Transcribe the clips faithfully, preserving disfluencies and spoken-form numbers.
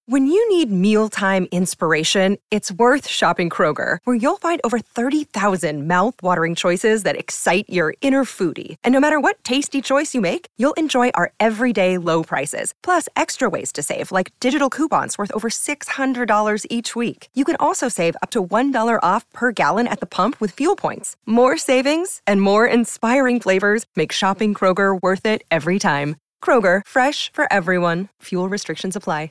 When you need mealtime inspiration, it's worth shopping Kroger, where you'll find over thirty thousand mouth-watering choices that excite your inner foodie. And no matter what tasty choice you make, you'll enjoy our everyday low prices, plus extra ways to save, like digital coupons worth over six hundred dollars each week. You can also save up to one dollar off per gallon at the pump with fuel points. More savings and more inspiring flavors make shopping Kroger worth it every time. Kroger, fresh for everyone. Fuel restrictions apply.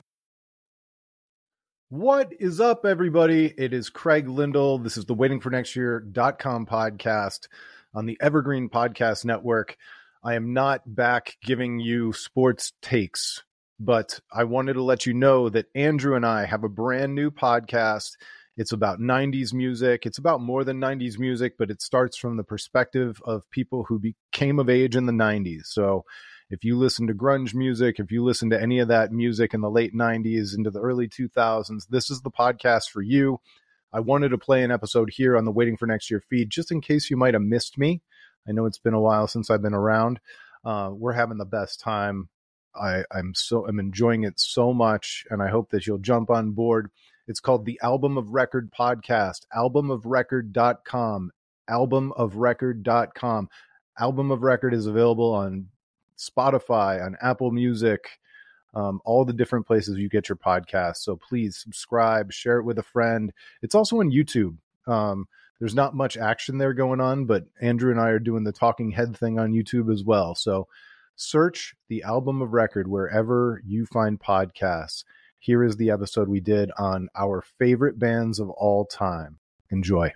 What is up, everybody? It is Craig Lindell. This is the waiting for next year dot com podcast on the Evergreen Podcast Network. I am not back giving you sports takes, but I wanted to let you know that Andrew and I have a brand new podcast. It's about nineties music. It's about more than nineties music, but it starts from the perspective of people who became of age in the nineties. So if you listen to grunge music, if you listen to any of that music in the late nineties into the early two thousands, this is the podcast for you. I wanted to play an episode here on the Waiting for Next Year feed, just in case you might have missed me. I know it's been a while since I've been around. Uh, we're having the best time. I, I'm so I'm enjoying it so much, and I hope that you'll jump on board. It's called the Album of Record Podcast, album of record dot com, album of record dot com. Album of Record is available on Spotify, on Apple Music, um, all the different places you get your podcasts. So please subscribe, share it with a friend. It's also on YouTube. Um, there's not much action there going on, but Andrew and I are doing the talking head thing on YouTube as well. So search the Album of Record wherever you find podcasts. Here is the episode we did on our favorite bands of all time. Enjoy.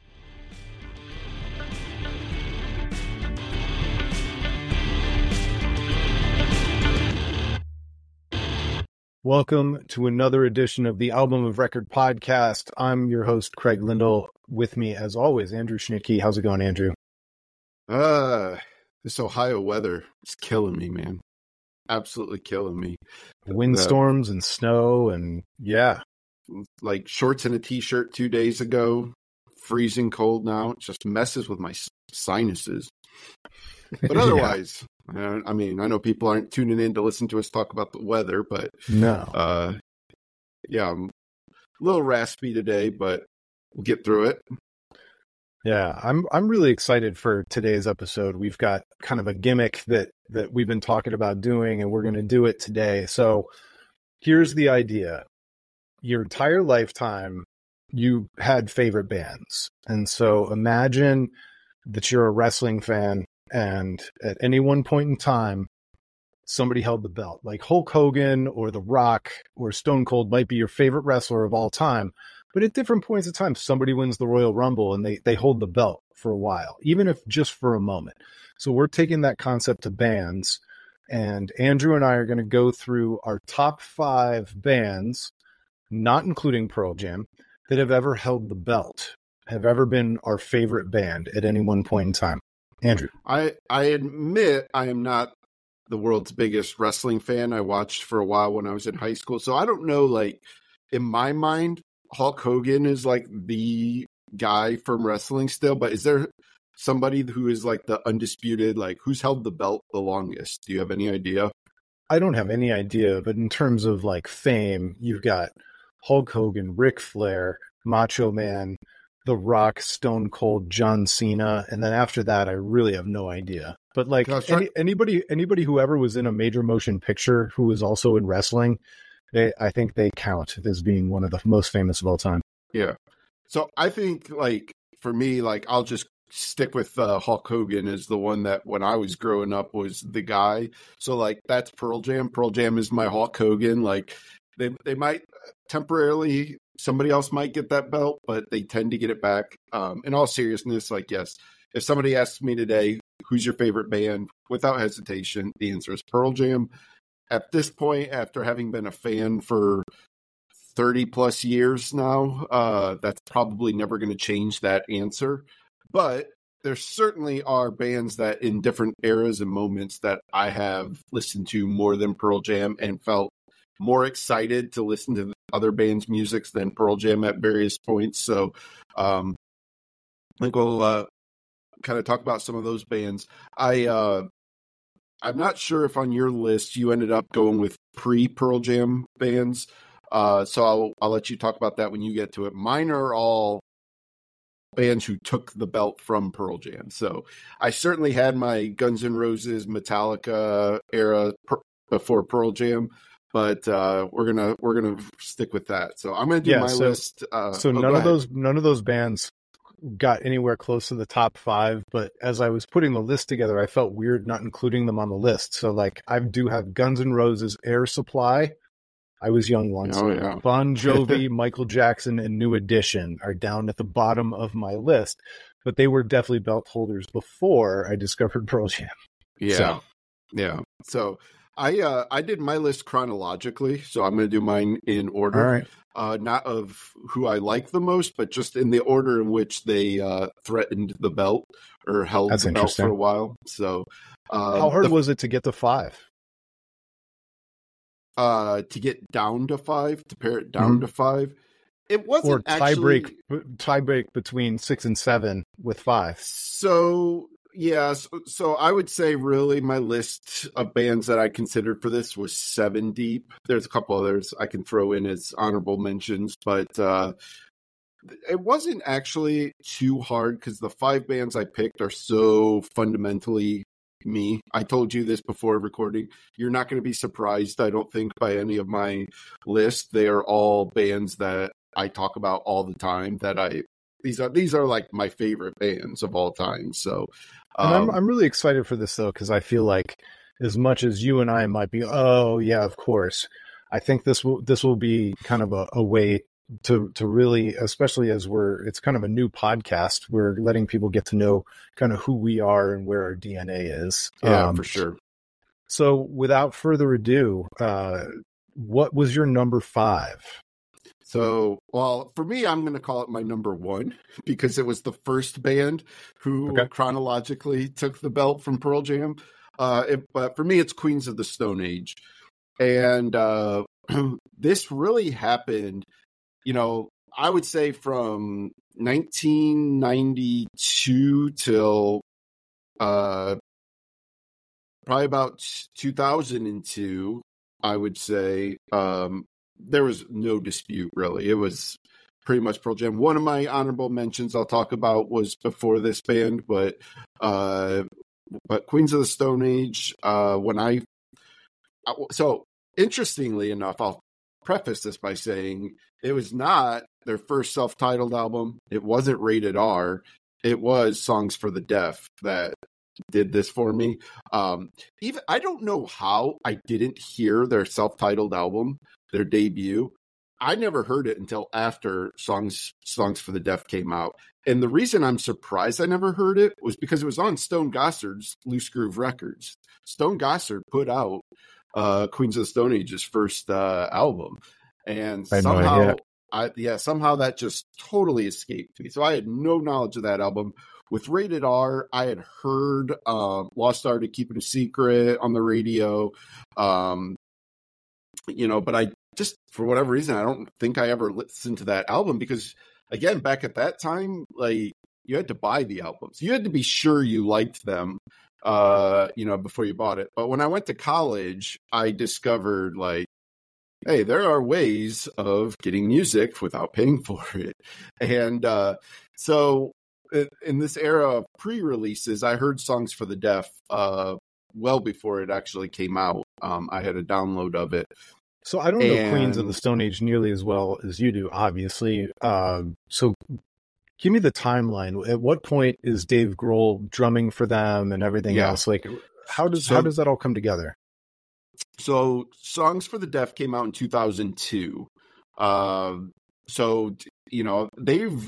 Welcome to another edition of the Album of Record podcast. I'm your host, Craig Lindell. With me, as always, Andrew Schnittke. How's it going, Andrew? Uh, this Ohio weather is killing me, man. Absolutely killing me. Windstorms the, and snow and, yeah. Like shorts and a t-shirt two days ago. Freezing cold now. It just messes with my sinuses. But otherwise... yeah. I mean, I know people aren't tuning in to listen to us talk about the weather, but no, uh, yeah, I'm a little raspy today, but we'll get through it. Yeah, I'm I'm really excited for today's episode. We've got kind of a gimmick that that we've been talking about doing, and we're going to do it today. So here's the idea: your entire lifetime, you had favorite bands, and so imagine that you're a wrestling fan. And at any one point in time, somebody held the belt. Like Hulk Hogan or The Rock or Stone Cold might be your favorite wrestler of all time. But at different points in time, somebody wins the Royal Rumble and they, they hold the belt for a while, even if just for a moment. So we're taking that concept to bands. And Andrew and I are going to go through our top five bands, not including Pearl Jam, that have ever held the belt, have ever been our favorite band at any one point in time. Andrew. I, I admit I am not the world's biggest wrestling fan. I watched for a while when I was in high school. So I don't know, like, in my mind, Hulk Hogan is like the guy from wrestling still. But is there somebody who is like the undisputed, like who's held the belt the longest? Do you have any idea? I don't have any idea. But in terms of like fame, you've got Hulk Hogan, Ric Flair, Macho Man, The Rock, Stone Cold, John Cena, and then after that, I really have no idea. But like any, anybody, anybody who ever was in a major motion picture who was also in wrestling, they, I think they count as being one of the most famous of all time. Yeah. So I think like for me, like I'll just stick with uh, Hulk Hogan as the one that when I was growing up was the guy. So like that's Pearl Jam. Pearl Jam is my Hulk Hogan. Like they they might temporarily. Somebody else might get that belt, but they tend to get it back. Um, in all seriousness, like, yes, if somebody asks me today, who's your favorite band? Without hesitation, the answer is Pearl Jam. At this point, after having been a fan for thirty plus years now, uh, that's probably never going to change that answer. But there certainly are bands that in different eras and moments that I have listened to more than Pearl Jam and felt more excited to listen to other bands' music than Pearl Jam at various points. So um, I think we'll uh, kind of talk about some of those bands. I, uh, I'm not sure if on your list you ended up going with pre-Pearl Jam bands. Uh, so I'll, I'll let you talk about that when you get to it. Mine are all bands who took the belt from Pearl Jam. So I certainly had my Guns N' Roses, Metallica era per, before Pearl Jam, but uh, we're gonna we're gonna stick with that. So I'm gonna do Yeah, my so- list. Uh, So oh, none go of ahead. those none of those bands got anywhere close to the top five, but as I was putting the list together, I felt weird not including them on the list. So like I do have Guns N' Roses, Air Supply. I was young once. Oh yeah, Bon Jovi, Michael Jackson, and New Edition are down at the bottom of my list, but they were definitely belt holders before I discovered Pearl Jam. yeah, So- yeah. So I uh, I did my list chronologically, so I'm gonna do mine in order. All right. Uh, not of who I like the most, but just in the order in which they uh, threatened the belt or held That's the belt interesting. for a while. So, um, How hard the, was it to get to five? uh, to get down to five, to pare it down Mhm. to five? It Or wasn't tie actually break tie break between six and seven with five? So yeah, so, so I would say really my list of bands that I considered for this was seven deep. There's a couple others I can throw in as honorable mentions, but uh, it wasn't actually too hard because the five bands I picked are so fundamentally me. I told you this before recording. You're not going to be surprised, I don't think, by any of my list. They are all bands that I talk about all the time. That I these are these are like my favorite bands of all time. So, And um, I'm I'm really excited for this though, because I feel like as much as you and I might be, oh yeah, of course, I think this will this will be kind of a, a way to to really, especially as we're it's kind of a new podcast, we're letting people get to know kind of who we are and where our D N A is. yeah, Um, for sure. So without further ado, uh, what was your number five? So, well, for me, I'm going to call it my number one because it was the first band who Okay. chronologically took the belt from Pearl Jam. Uh, it, but for me, it's Queens of the Stone Age. And uh, this really happened, you know, I would say from nineteen ninety-two till uh, probably about two thousand two, I would say. Um, there was no dispute, really. It was pretty much Pearl Jam. One of my honorable mentions I'll talk about was before this band, but uh, but Queens of the Stone Age, uh, when I... So, interestingly enough, I'll preface this by saying it was not their first self-titled album. It wasn't rated R. It was Songs for the Deaf that did this for me. Um, even I don't know how I didn't hear their self-titled album, their debut. I never heard it until after Songs Songs for the Deaf came out. And the reason I'm surprised I never heard it was because it was on Stone Gossard's Loose Groove Records. Stone Gossard put out uh, Queens of the Stone Age's first uh, album. And I had no somehow, idea. I, yeah, somehow that just totally escaped me. So I had no knowledge of that album. With Rated R, I had heard uh, Lost Art of Keeping a Secret on the radio, um, you know, but I just, for whatever reason, I don't think I ever listened to that album because, again, back at that time, like, you had to buy the albums. You had to be sure you liked them, uh, you know, before you bought it. But when I went to college, I discovered, like, hey, there are ways of getting music without paying for it. And uh, so in this era of pre-releases, I heard Songs for the Deaf uh, well before it actually came out. Um, I had a download of it. So I don't know And- Queens of the Stone Age nearly as well as you do, obviously. Um, so give me the timeline. At what point is Dave Grohl drumming for them and everything Yeah. else? Like, how does So- how does that all come together? So Songs for the Deaf came out in two thousand two. Um, so, you know, they've,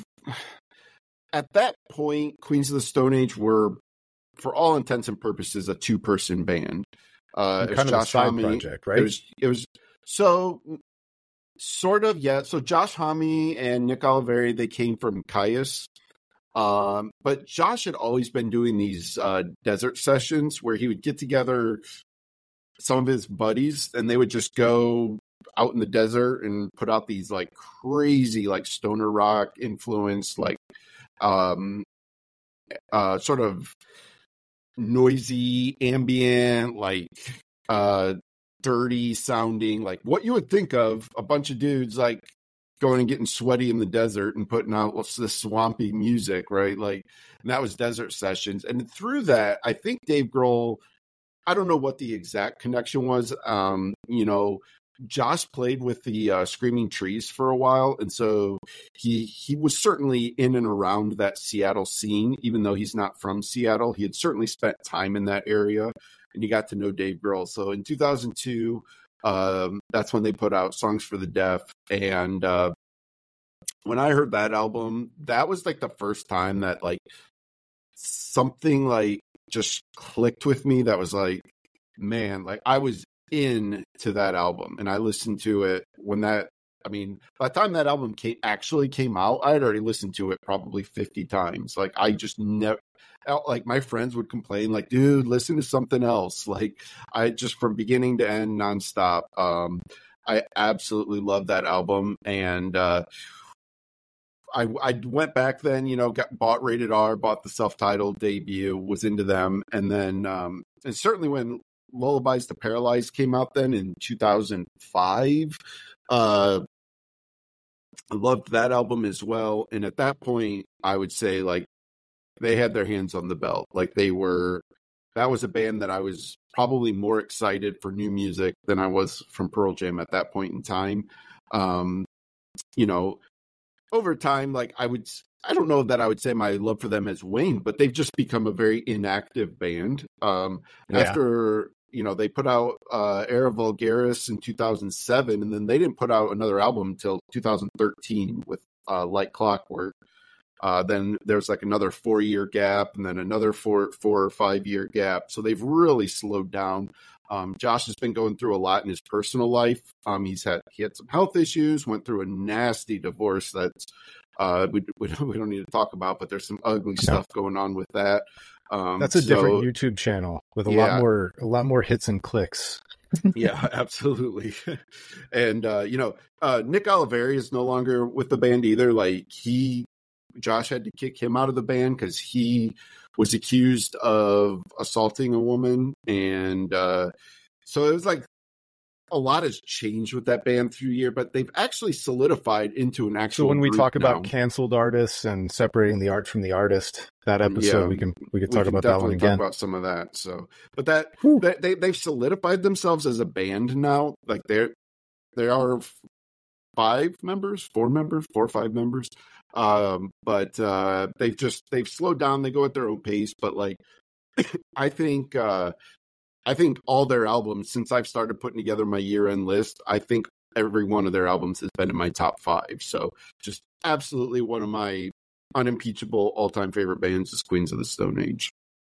at that point, Queens of the Stone Age were, for all intents and purposes, a two-person band. Uh, it was Kind of a Josh side Homme. project, right? It was, it was, so, sort of, yeah. So Josh Homme and Nick Oliveri, they came from Caius. Um, but Josh had always been doing these uh, desert sessions where he would get together some of his buddies and they would just go out in the desert and put out these like crazy, like stoner rock influence, like um, uh, sort of noisy, ambient, like uh, dirty sounding, like what you would think of a bunch of dudes like going and getting sweaty in the desert and putting out what's this swampy music, right? Like, and that was Desert Sessions. And through that, I think Dave Grohl, I don't know what the exact connection was. Um, you know, Josh played with the uh, Screaming Trees for a while, and so he he was certainly in and around that Seattle scene, even though he's not from Seattle. He had certainly spent time in that area, and he got to know Dave Grohl. So in two thousand two, um, that's when they put out Songs for the Deaf, and uh, when I heard that album, that was like the first time that like something like just clicked with me. That was like, man, like I was in to that album, and I listened to it when that, I mean, by the time that album came, actually came out, I had already listened to it probably fifty times. Like I just never, like my friends would complain like, dude, listen to something else. Like I just, from beginning to end, nonstop. Um, I absolutely love that album. And, uh, I, I went back then, you know, got bought Rated R, bought the self-titled debut, was into them. And then, um, and certainly when Lullabies to Paralyze came out then in two thousand five, uh, I loved that album as well. And at that point, I would say like they had their hands on the belt. Like they were, that was a band that I was probably more excited for new music than I was from Pearl Jam at that point in time. Um, you know, over time, like I would, I don't know that I would say my love for them has waned, but they've just become a very inactive band. Um, yeah. After, you know, they put out uh, Era Vulgaris in two thousand seven, and then they didn't put out another album until two thousand thirteen with uh, Like Clockwork. Uh, then there's like another four year gap, and then another four, four or five year gap. So they've really slowed down. Um, Josh has been going through a lot in his personal life. Um, he's had, he had some health issues, went through a nasty divorce that's, uh, we, we, don't, we don't need to talk about, but there's some ugly no. stuff going on with that. Um, that's a so, different YouTube channel with a yeah. lot more, a lot more hits and clicks. Yeah, absolutely. And, uh, you know, uh, Nick Oliveri is no longer with the band either. Like he, Josh had to kick him out of the band because he was accused of assaulting a woman. And uh, so it was like a lot has changed with that band through the year, but they've actually solidified into an actual. So when we talk now. about canceled artists and separating the art from the artist, that episode yeah, we can we could talk we can about that one again. Talk about some of that. So, but that they, they they've solidified themselves as a band now. Like they're there are five members, four members, four or five members. Um, but uh, they've just they've slowed down. They go at their own pace. But like, I think uh, I think all their albums since I've started putting together my year end list, I think every one of their albums has been in my top five. So just absolutely one of my unimpeachable all time favorite bands is Queens of the Stone Age.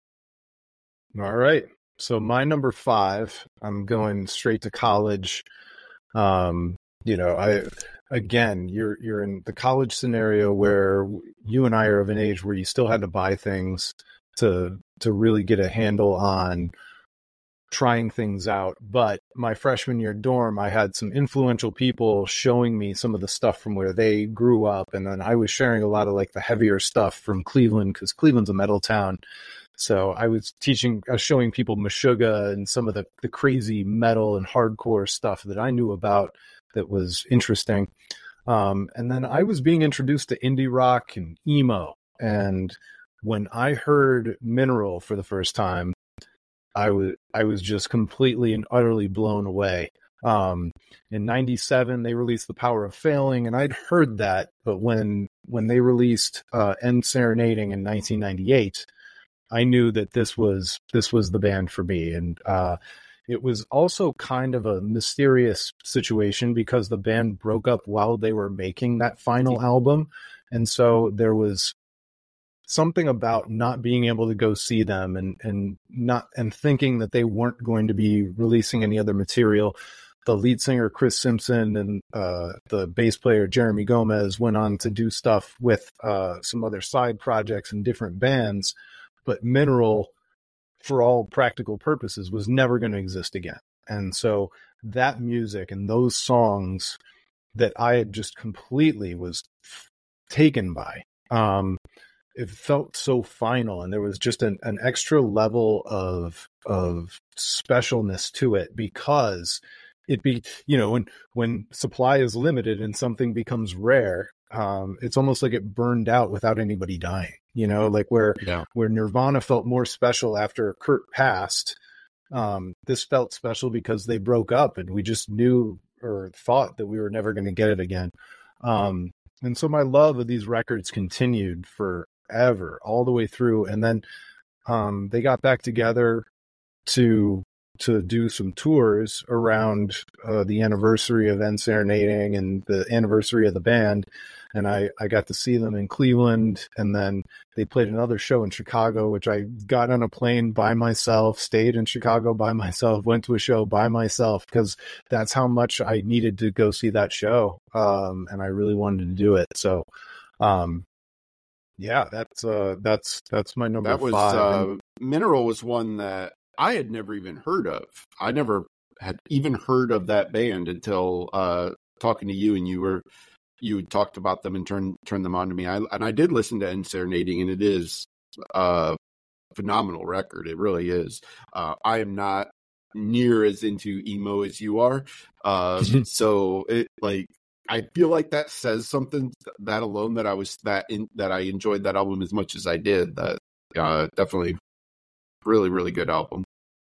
All right, so my number five, I'm going straight to college. Um, you know, I. Again, you're you're in the college scenario where you and I are of an age where you still had to buy things to to really get a handle on trying things out. But my freshman year dorm, I had some influential people showing me some of the stuff from where they grew up, and then I was sharing a lot of like the heavier stuff from Cleveland because Cleveland's a metal town. So I was teaching, I was showing people Meshuggah and some of the the crazy metal and hardcore stuff that I knew about. That was interesting. Um, and then I was being introduced to indie rock and emo. And when I heard Mineral for the first time, I was I was just completely and utterly blown away. Um, in ninety-seven, they released The Power of Failing, and I'd heard that. But when when they released uh, End Serenading in nineteen ninety-eight, I knew that this was this was the band for me. And uh, it was also kind of a mysterious situation because the band broke up while they were making that final album. And so there was something about not being able to go see them and, and not, and thinking that they weren't going to be releasing any other material. The lead singer, Chris Simpson, and uh, the bass player, Jeremy Gomez, went on to do stuff with uh, some other side projects and different bands. But Mineral, for all practical purposes, was never going to exist again. And so that music and those songs that I had just completely was taken by, um, it felt so final, and there was just an, an extra level of of specialness to it, because it be you know when when supply is limited and something becomes rare, um, it's almost like it burned out without anybody dying. You know, like where Yeah. where Nirvana felt more special after Kurt passed. Um, this felt special because they broke up, and we just knew or thought that we were never going to get it again. Um, and so my love of these records continued forever, all the way through. And then um, they got back together to to do some tours around uh, the anniversary of End Serenading and the anniversary of the band. And I, I got to see them in Cleveland, and then they played another show in Chicago, which I got on a plane by myself, stayed in Chicago by myself, went to a show by myself, because that's how much I needed to go see that show. Um, and I really wanted to do it. So, um, yeah, that's, uh, that's, that's my number That was, five. uh, And, Mineral was one that I had never even heard of. I never had even heard of that band until uh, talking to you, and you were you had talked about them and turned turned them on to me. I, and I did listen to End Serenading, and it is a phenomenal record. It really is. Uh, I am not near as into emo as you are, uh, so it like I feel like that says something. That alone, that I was that in, that I enjoyed that album as much as I did. That uh, definitely. Really, really good album.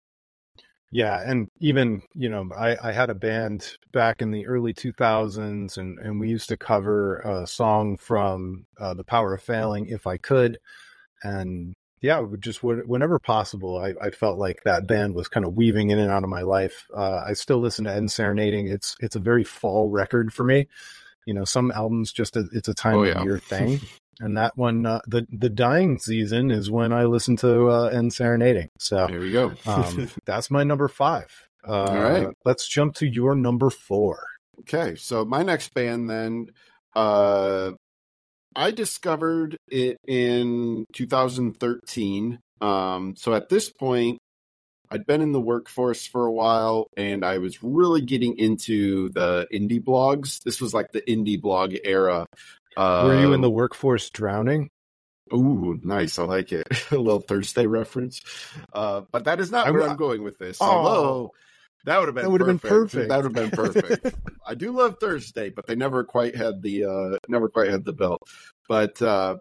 yeah. And even, you know, I, I had a band back in the early two thousands, and, and we used to cover a song from uh, The Power of Failing, If I Could. And yeah, just whenever possible, I, I felt like that band was kind of weaving in and out of my life. Uh, I still listen to End Serenading. It's, it's a very fall record for me. You know, some albums just, a, it's a time Oh, of yeah. year thing. And that one, uh, the the dying season is when I listen to uh, End Serenading. So There you go. um, that's my number five. Uh, All right. Let's jump to your number four. Okay, so my next band then, uh, I discovered it in two thousand thirteen. Um, so at this point, I'd been in the workforce for a while, and I was really getting into the indie blogs. This was like the indie blog era. Uh, Were you in the workforce drowning? Ooh, nice. I like it. A little Thursday reference. Uh, but that is not I where w- I'm going with this. Oh. Although that would have been That would have been perfect. That would have been perfect. I do love Thursday, but they never quite had the uh, never quite had the belt. But uh,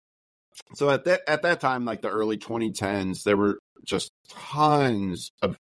so at that at that time, like the early twenty tens, there were just tons of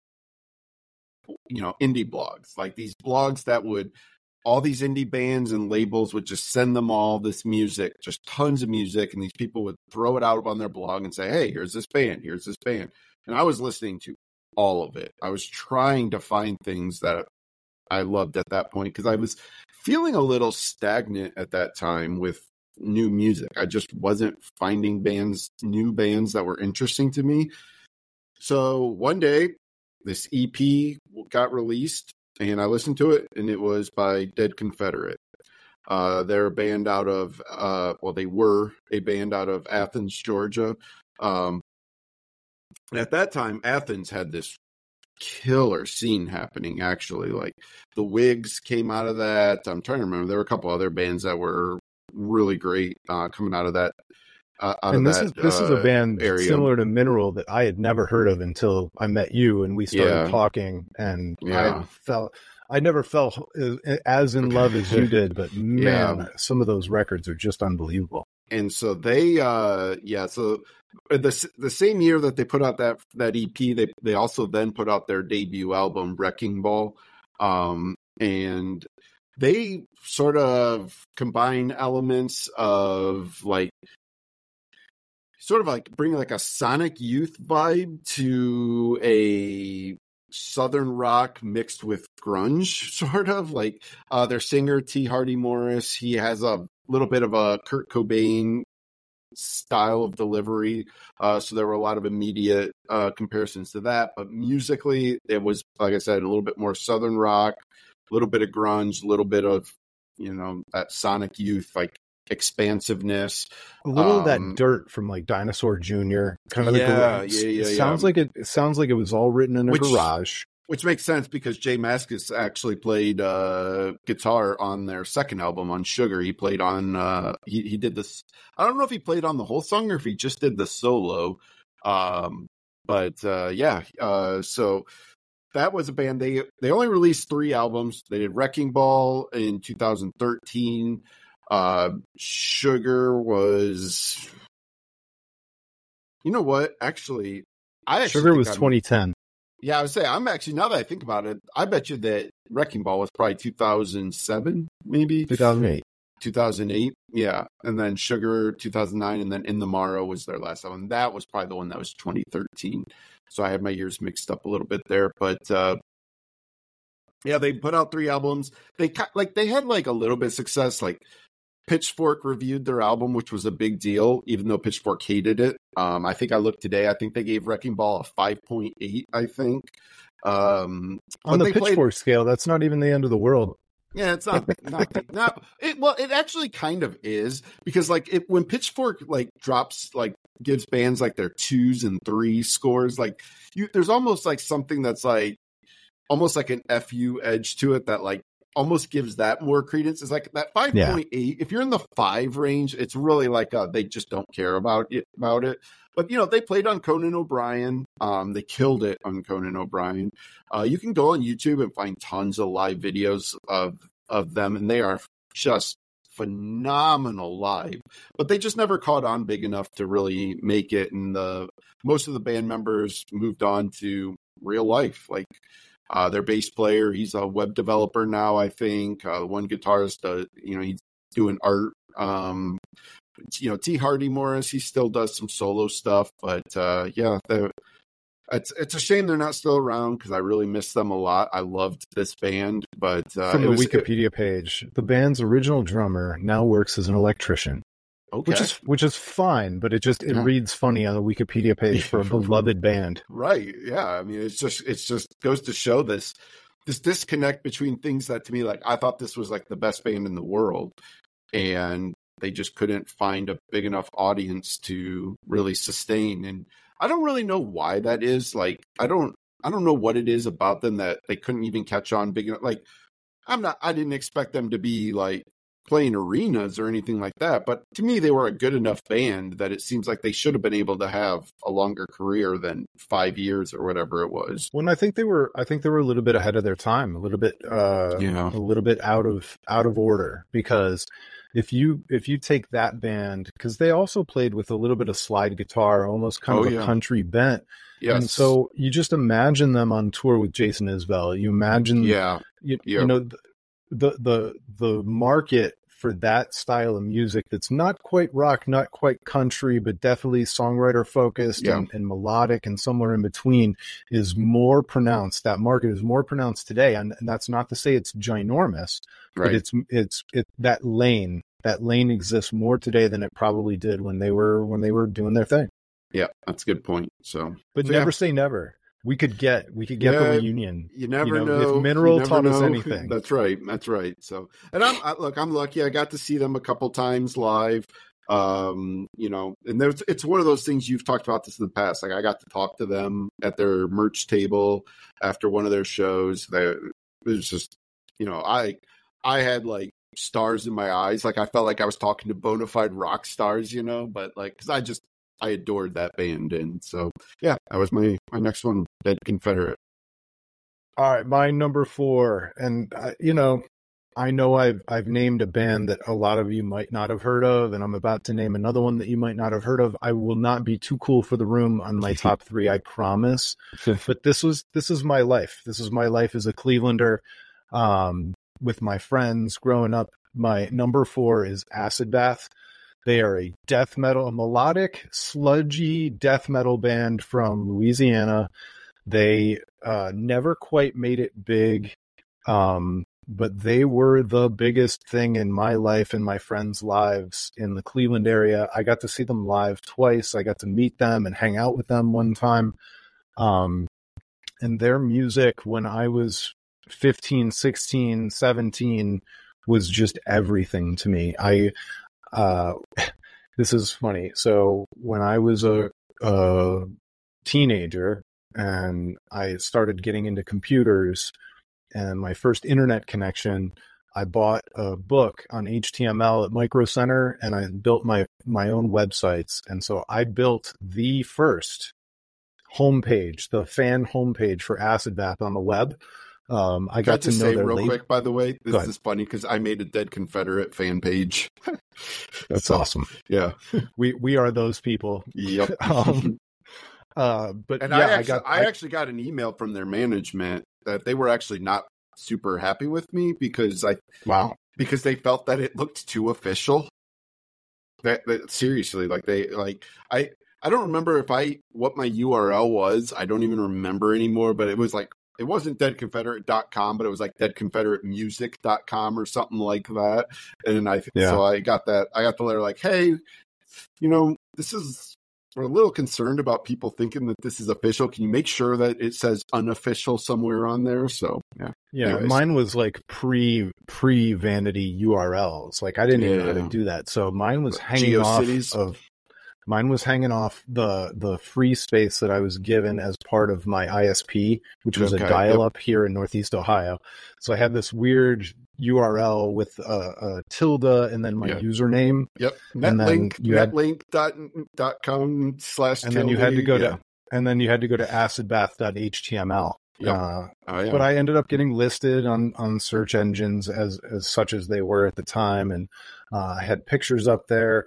you know indie blogs, like these blogs that would. All these indie bands and labels would just send them all this music, just tons of music, and these people would throw it out on their blog and say, hey, here's this band, here's this band. And I was listening to all of it. I was trying to find things that I loved at that point, because I was feeling a little stagnant at that time with new music. I just wasn't finding bands, new bands that were interesting to me. So one day, this E P got released, and I listened to it, and it was by Dead Confederate. Uh, they're a band out of, uh, well, they were a band out of Athens, Georgia. Um, at that time, Athens had this killer scene happening, actually. Like, the Wigs came out of that. I'm trying to remember. There were a couple other bands that were really great uh, coming out of that. Uh, out and of this that, is this uh, is a band area. similar to Mineral that I had never heard of until I met you and we started Yeah. talking, and Yeah. I felt I never felt as in love as you did, but man, Yeah. some of those records are just unbelievable. And so they, uh, yeah, so the the same year that they put out that that E P, they they also then put out their debut album, Wrecking Ball, um, and they sort of combine elements of like, sort of like bring like a Sonic Youth vibe to a Southern rock mixed with grunge, sort of like uh, their singer T. Hardy Morris. He has a little bit of a Kurt Cobain style of delivery, uh, so there were a lot of immediate uh, comparisons to that. But musically, it was, like I said, a little bit more Southern rock, a little bit of grunge, a little bit of you know that Sonic Youth like expansiveness. A little of Um, that dirt from like Dinosaur Junior, kind of Yeah, the yeah, yeah, it yeah. sounds like it, it sounds like it was all written in a Which- garage. Which makes sense because Jay Mascis actually played uh, guitar on their second album on Sugar. He played on, uh, he, he did this. I don't know if he played on the whole song or if he just did the solo. Um, but uh, yeah, uh, so that was a band. They, they only released three albums. They did Wrecking Ball in two thousand thirteen. Uh, Sugar was, you know what? Actually, I actually Sugar was I'm, twenty ten. Yeah, I would say I'm actually, now that I think about it, I bet you that Wrecking Ball was probably two thousand seven, maybe two thousand eight. two thousand eight, yeah, and then Sugar two thousand nine, and then In the Morrow was their last album. That was probably the one that was twenty thirteen. So I had my years mixed up a little bit there, but uh, yeah, they put out three albums. They like they had like a little bit of success. Like Pitchfork reviewed their album, which was a big deal, even though Pitchfork hated it. Um, I think I looked today. I think they gave Wrecking Ball a five point eight, I think. Um, On the Pitchfork played... scale, that's not even the end of the world. Yeah, it's not, not, not it. Well, it actually kind of is, because like it, when Pitchfork like drops, like gives bands like their twos and three scores, like you, there's almost like something that's like, almost like an F U edge to it that like, almost gives that more credence. It's like that five point eight. Yeah. If you're in the five range, it's really like uh, they just don't care about it. About it. But you know, they played on Conan O'Brien. Um, they killed it on Conan O'Brien. Uh, you can go on YouTube and find tons of live videos of of them, and they are just phenomenal live. But they just never caught on big enough to really make it. And the most of the band members moved on to real life, like. Uh, their bass player, he's a web developer now, I think. Uh, one guitarist, uh, you know, he's doing art. Um, you know, T. Hardy Morris, he still does some solo stuff. But uh, yeah, it's it's a shame they're not still around because I really miss them a lot. I loved this band, but uh, from the was, Wikipedia it, page, the band's original drummer now works as an electrician. Okay. Which is which is fine, but it just it yeah. reads funny on the Wikipedia page for a beloved band. Right. Yeah. I mean, it's just it's just goes to show this this disconnect between things that to me, like I thought this was like the best band in the world, and they just couldn't find a big enough audience to really sustain. And I don't really know why that is. Like I don't I don't know what it is about them that they couldn't even catch on big enough. Like I'm not I didn't expect them to be like playing arenas or anything like that, but to me they were a good enough band that it seems like they should have been able to have a longer career than five years or whatever it was. Well, I think they were I think they were a little bit ahead of their time, a little bit uh yeah. a little bit out of out of order, because if you if you take that band, because they also played with a little bit of slide guitar, almost kind oh, of a yeah. country bent. Yes. And so you just imagine them on tour with Jason Isbell. You imagine yeah. you, yep. you know the the the market for that style of music that's not quite rock, not quite country, but definitely songwriter focused yeah. and, and melodic and somewhere in between is more pronounced. That market is more pronounced today. And, and that's not to say it's ginormous, right. but it's, it's, it, that lane, that lane exists more today than it probably did when they were, when they were doing their thing. Yeah, that's a good point. So, but so, never yeah. say never. We could get, we could get yeah, the reunion. You never you know, know. If Mineral never taught know. us anything. That's right. That's right. So, and I'm, I, look, I'm lucky. I got to see them a couple times live. Um, you know, and there's, it's one of those things you've talked about this in the past. Like I got to talk to them at their merch table after one of their shows. They, it was just, you know, I, I had like stars in my eyes. Like I felt like I was talking to bona fide rock stars, you know, but like, cause I just, I adored that band. And so, yeah, that was my, my next one, Dead Confederate. All right. My number four. And, uh, you know, I know I've, I've named a band that a lot of you might not have heard of, and I'm about to name another one that you might not have heard of. I will not be too cool for the room on my top three, I promise. But this was, this is my life. This is my life as a Clevelander, um, with my friends growing up. My number four is Acid Bath. They are a death metal, a melodic, sludgy death metal band from Louisiana. They uh, never quite made it big, um, but they were the biggest thing in my life and my friends' lives in the Cleveland area. I got to see them live twice. I got to meet them and hang out with them one time. Um, and their music when I was fifteen, sixteen, seventeen was just everything to me. I... Uh, this is funny. So when I was a, a teenager, and I started getting into computers. And my first internet connection, I bought a book on H T M L at Micro Center, and I built my my own websites. And so I built the first homepage, the fan homepage for Acid Bath on the web. Um, I got to know say their real late... quick, by the way, this is funny because I made a Dead Confederate fan page. That's so, awesome. Yeah, we we are those people. Yep. um, uh, but and yeah, I actually, I got I actually got an email from their management that they were actually not super happy with me because I wow because they felt that it looked too official. That, that seriously, like they like I I don't remember if I what my U R L was. I don't even remember anymore. But it was like it wasn't dead confederate dot com, but it was like dead confederate music dot com or something like that. And I yeah. so I got that I got the letter like, hey, you know, this is. We're a little concerned about people thinking that this is official. Can you make sure that it says unofficial somewhere on there? So yeah, yeah. Anyways. Mine was like pre pre vanity U R Ls. Like I didn't yeah. even know how to do that. So mine was hanging GeoCities. off of mine was hanging off the the free space that I was given as part of my I S P, which was okay. a dial up yep. here in Northeast Ohio. So I had this weird U R L with a, a tilde and then my yeah. username. Yep. Netlink, netlink dot com slash and then you had to go yeah. to and then you had to go to acid bath dot H T M L. Yep. Uh, oh, yeah. But I ended up getting listed on, on search engines as, as such as they were at the time. And uh, I had pictures up there.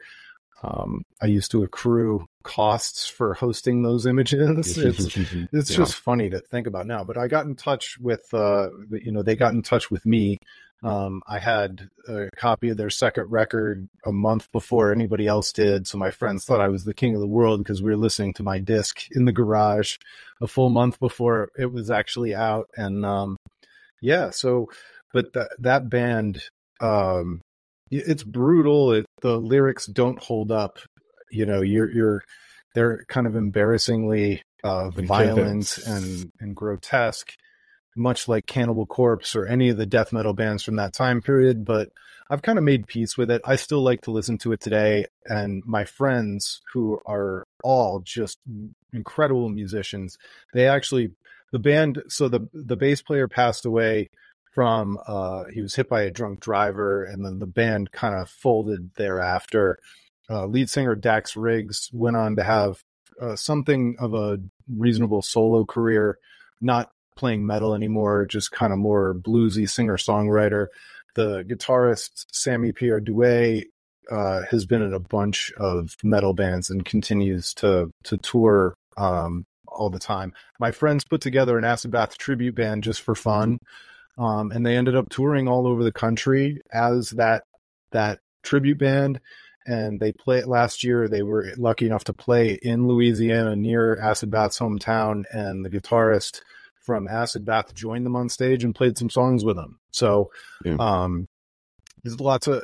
Um, I used to accrue costs for hosting those images. It's, it's yeah. just funny to think about now, but I got in touch with, uh, you know, they got in touch with me. Um, I had a copy of their second record a month before anybody else did. So my friends thought I was the king of the world because we were listening to my disc in the garage a full month before it was actually out. And, um, yeah, so, but th- that band, um, it's brutal. It, the lyrics don't hold up. You know, you're, you're, they're kind of embarrassingly, uh, violent and, and grotesque, much like Cannibal Corpse or any of the death metal bands from that time period. But I've kind of made peace with it. I still like to listen to it today. And my friends, who are all just incredible musicians, they actually, the band, so the, the bass player passed away from, uh, he was hit by a drunk driver, and then the band kind of folded thereafter. Uh, lead singer Dax Riggs went on to have uh, something of a reasonable solo career, not playing metal anymore, just kind of more bluesy singer-songwriter. The guitarist Sammy Pierre Douay uh, has been in a bunch of metal bands and continues to to tour um, all the time. My friends put together an Acid Bath tribute band just for fun. Um, and they ended up touring all over the country as that that tribute band. And they played last year. They were lucky enough to play in Louisiana near Acid Bath's hometown. And the guitarist from Acid Bath joined them on stage and played some songs with them. So yeah. um, there's lots of,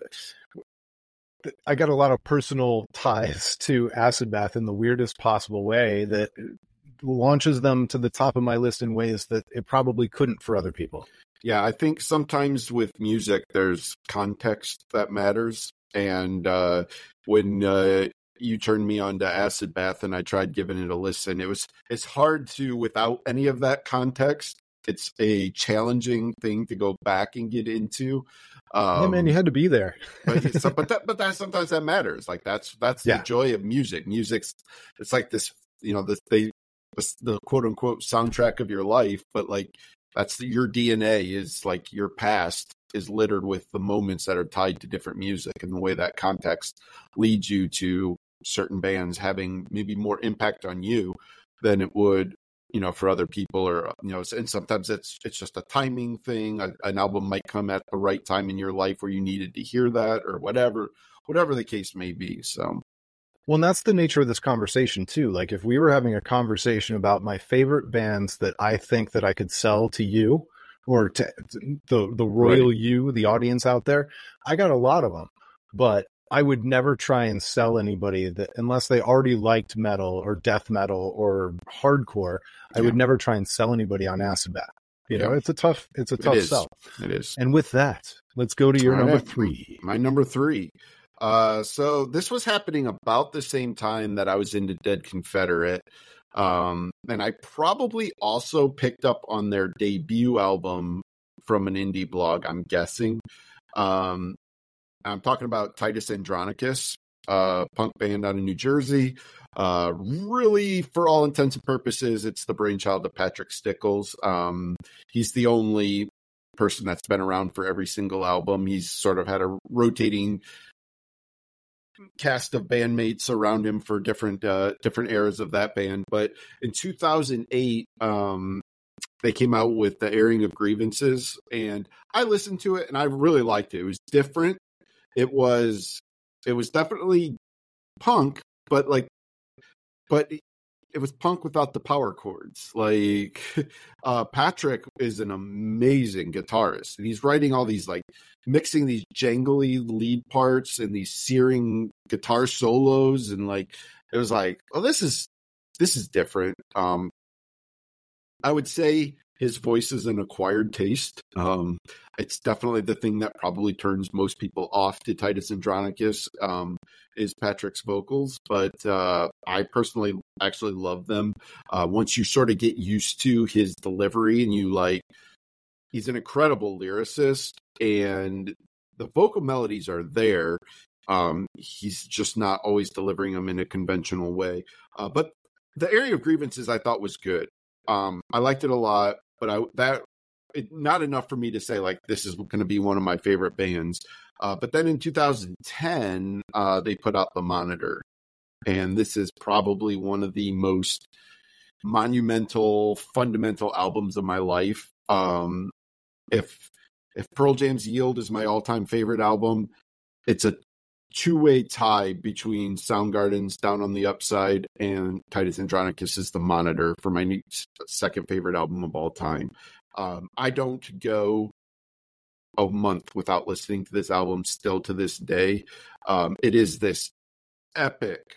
I got a lot of personal ties to Acid Bath in the weirdest possible way that launches them to the top of my list in ways that it probably couldn't for other people. Yeah, I think sometimes with music, there's context that matters. And uh, when uh, you turned me on to Acid Bath and I tried giving it a listen, it was it's hard to, without any of that context, it's a challenging thing to go back and get into. Um, yeah, man, you had to be there. but so, but that, but that sometimes that matters. Like that's that's yeah. the joy of music. Music's it's like this, you know, the they the quote unquote soundtrack of your life, but like. That's the, your D N A is like your past is littered with the moments that are tied to different music, and the way that context leads you to certain bands having maybe more impact on you than it would, you know, for other people, or, you know, and sometimes it's, it's just a timing thing. A, an album might come at the right time in your life where you needed to hear that or whatever, whatever the case may be. So. Well, and that's the nature of this conversation too. Like if we were having a conversation about my favorite bands that I think that I could sell to you or to the, the royal right. you, the audience out there, I got a lot of them, but I would never try and sell anybody that unless they already liked metal or death metal or hardcore, I yeah. would never try and sell anybody on Acid Bath. You know, yeah. it's a tough, it's a tough it sell. It is. And with that, let's go to your All number right. three. My number three. Uh, so this was happening about the same time that I was into Dead Confederate. Um, and I probably also picked up on their debut album from an indie blog, I'm guessing. Um, I'm talking about Titus Andronicus, uh, punk band out of New Jersey. Uh, really, for all intents and purposes, it's the brainchild of Patrick Stickles. Um, he's the only person that's been around for every single album. He's sort of had a rotating cast of bandmates around him for different uh, different eras of that band. But in two thousand eight, um, they came out with The Airing of Grievances, and I listened to it, and I really liked it. It was different. It was it was definitely punk, but like, but it was punk without the power chords. Like, uh, Patrick is an amazing guitarist, and he's writing all these, like, mixing these jangly lead parts and these searing guitar solos, and like, it was like, oh, this is this is different. Um, I would say his voice is an acquired taste. Um, it's definitely the thing that probably turns most people off to Titus Andronicus, um, is Patrick's vocals. But uh, I personally actually love them. Uh, once you sort of get used to his delivery, and you like, he's an incredible lyricist, and the vocal melodies are there. Um, he's just not always delivering them in a conventional way. Uh, but The Airing of Grievances I thought was good. Um, I liked it a lot, but I that it, not enough for me to say like this is going to be one of my favorite bands. Uh, but then in two thousand ten, uh, they put out The Monitor, and this is probably one of the most monumental, fundamental albums of my life. Um, if if Pearl Jam's Yield is my all-time favorite album, it's a two-way tie between Soundgarden's Down on the Upside and Titus Andronicus' The Monitor for my second favorite album of all time. Um, I don't go a month without listening to this album still to this day. Um, it is this epic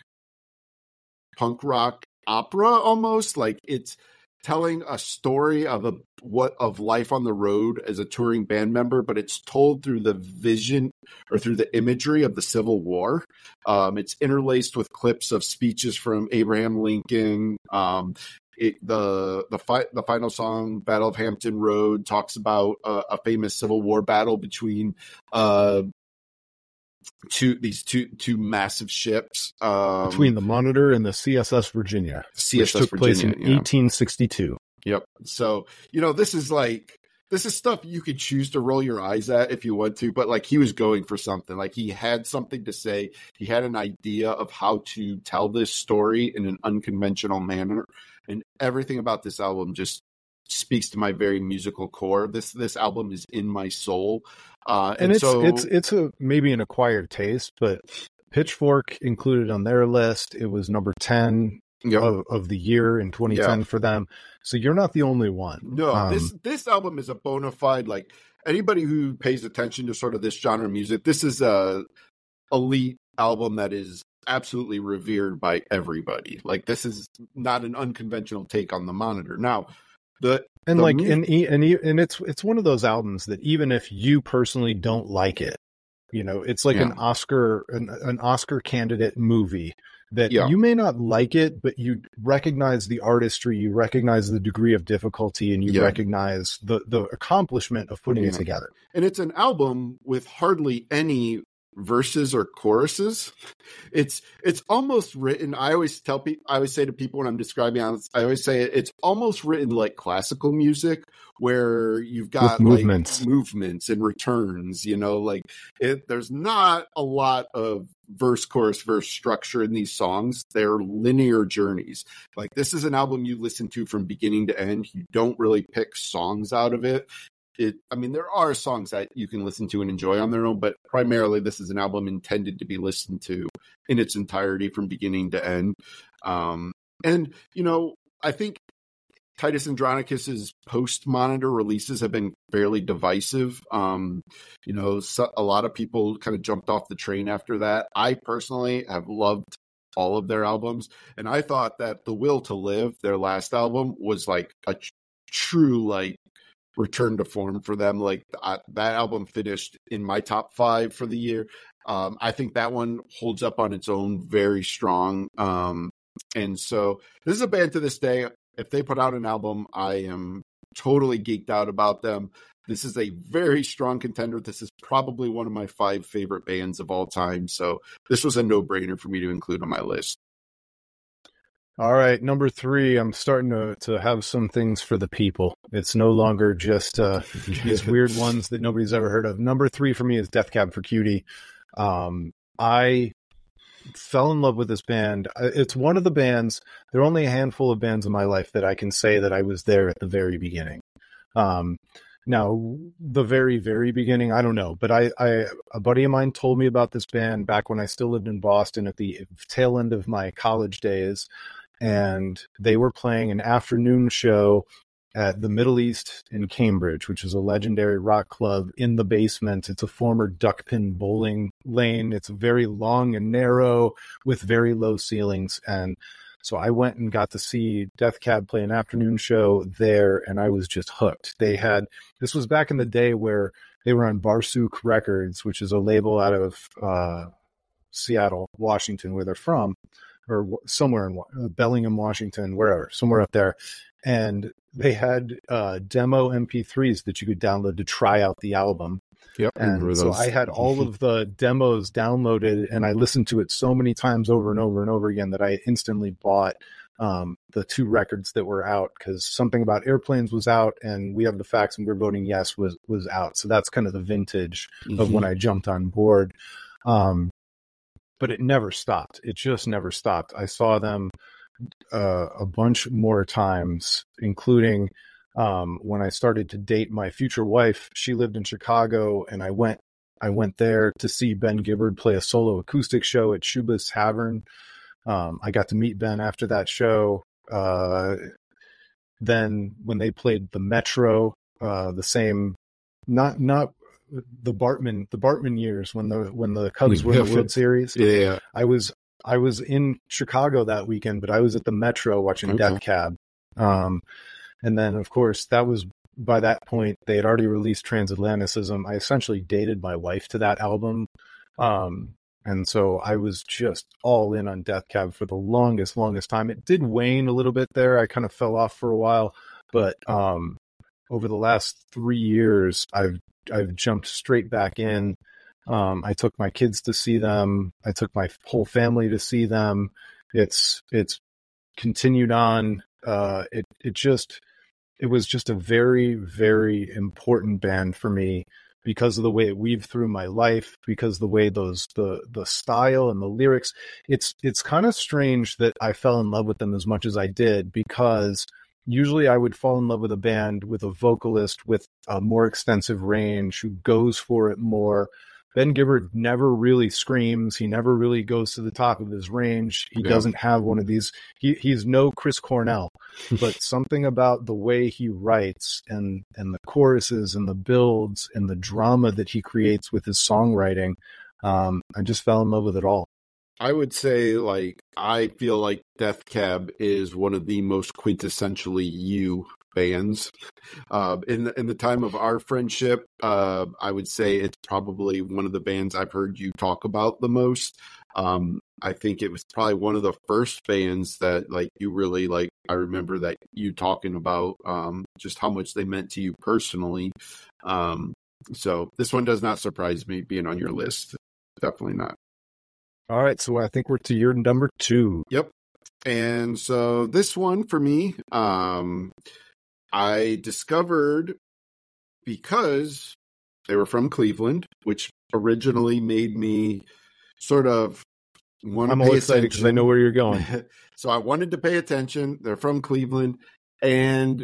punk rock opera almost. Like, it's telling a story of a what of life on the road as a touring band member, but it's told through the vision or through the imagery of the Civil War. Um, it's interlaced with clips of speeches from Abraham Lincoln. Um, it, the the fi- the final song, Battle of Hampton Road, talks about uh, a famous Civil War battle between uh, two these two two massive ships, um, between the Monitor and the C S S Virginia, C S S which took Virginia, place in yeah. eighteen sixty-two. Yep. So, you know, this is like, this is stuff you could choose to roll your eyes at if you want to, but like, he was going for something. Like, he had something to say. He had an idea of how to tell this story in an unconventional manner. And everything about this album just speaks to my very musical core. This, this album is in my soul. Uh, and, and it's, so it's, it's a, maybe an acquired taste, but Pitchfork included on their list. It was number ten. Yep. Of, of the year in twenty ten, yeah, for them. So you're not the only one. No, um, this this album is a bona fide, like, anybody who pays attention to sort of this genre of music, this is a elite album that is absolutely revered by everybody. Like, this is not an unconventional take on The Monitor. Now, the and the like mu- and and and it's it's one of those albums that even if you personally don't like it, you know, it's like yeah. an Oscar an, an Oscar candidate movie. That yeah. you may not like it, but you recognize the artistry, you recognize the degree of difficulty, and you yeah. recognize the, the accomplishment of putting yeah. it together. And it's an album with hardly any verses or choruses. It's it's almost written. I always tell people, I always say to people when I'm describing it, I always say it, it's almost written like classical music, where you've got with movements, like movements and returns. You know, like it, there's not a lot of verse, chorus, verse structure in these songs. They're linear journeys. Like, this is an album you listen to from beginning to end. You don't really pick songs out of it. It, I mean, there are songs that you can listen to and enjoy on their own, but primarily this is an album intended to be listened to in its entirety from beginning to end. Um, and, you know, I think Titus Andronicus's post-Monitor releases have been fairly divisive. Um, you know, so, a lot of people kind of jumped off the train after that. I personally have loved all of their albums, and I thought that The Will to Live, their last album, was like a tr- true, like, return to form for them. Like, uh, that album finished in my top five for the year. Um, I think that one holds up on its own very strong. Um, and so this is a band to this day. If they put out an album, I am totally geeked out about them. This is a very strong contender. This is probably one of my five favorite bands of all time. So this was a no-brainer for me to include on my list. All right, number three, I'm starting to, to have some things for the people. It's no longer just uh, these weird ones that nobody's ever heard of. Number three for me is Death Cab for Cutie. Um, I fell in love with this band. It's one of the bands, there are only a handful of bands in my life that I can say that I was there at the very beginning. Um, now, the very, very beginning, I don't know, but I, I, a buddy of mine told me about this band back when I still lived in Boston at the tail end of my college days. And they were playing an afternoon show at the Middle East in Cambridge, which is a legendary rock club in the basement. It's a former duckpin bowling lane. It's very long and narrow with very low ceilings. And so I went and got to see Death Cab play an afternoon show there, and I was just hooked. They had, this was back in the day where they were on Barsook Records, which is a label out of uh, Seattle, Washington, where they're from. Or somewhere in uh, Bellingham, Washington, wherever, somewhere up there. And they had uh, demo M P threes that you could download to try out the album. Yep. And so I had all of the demos downloaded, and I listened to it so many times over and over and over again that I instantly bought um, the two records that were out, because Something About Airplanes was out and We Have the Facts and We're Voting Yes was, was out. So that's kind of the vintage mm-hmm. of when I jumped on board. Um, But it never stopped. It just never stopped. I saw them uh, a bunch more times, including um, when I started to date my future wife. She lived in Chicago, and I went I went there to see Ben Gibbard play a solo acoustic show at Shuba's Tavern. Um, I got to meet Ben after that show. Uh, then when they played the Metro, uh, the same, not not. the Bartman, the Bartman years when the when the Cubs were in the World Series. Yeah, I was I was in Chicago that weekend, but I was at the Metro watching okay. Death Cab. Um, and then, of course, that was by that point they had already released Transatlanticism. I essentially dated my wife to that album, um, and so I was just all in on Death Cab for the longest, longest time. It did wane a little bit there. I kind of fell off for a while, but um, over the last three years, I've I've jumped straight back in. Um, I took my kids to see them. I took my whole family to see them. It's it's continued on. Uh, it it just it was just a very, very important band for me because of the way it weaved through my life, because of the way those the the style and the lyrics. It's it's kind of strange that I fell in love with them as much as I did, because usually I would fall in love with a band with a vocalist with a more extensive range who goes for it more. Ben Gibbard never really screams. He never really goes to the top of his range. He yeah. doesn't have one of these. He, he's no Chris Cornell, but something about the way he writes and, and the choruses and the builds and the drama that he creates with his songwriting, um, I just fell in love with it all. I would say, like, I feel like Death Cab is one of the most quintessentially you bands. Uh, in the, in the time of our friendship, uh, I would say it's probably one of the bands I've heard you talk about the most. Um, I think it was probably one of the first bands that, like, you really, like, I remember that you talking about um, just how much they meant to you personally. Um, so this one does not surprise me being on your list. Definitely not. All right, so I think we're to your number two. Yep. And so this one for me, um, I discovered because they were from Cleveland, which originally made me sort of want to I'm pay all excited because I know where you're going. So I wanted to pay attention. They're from Cleveland, and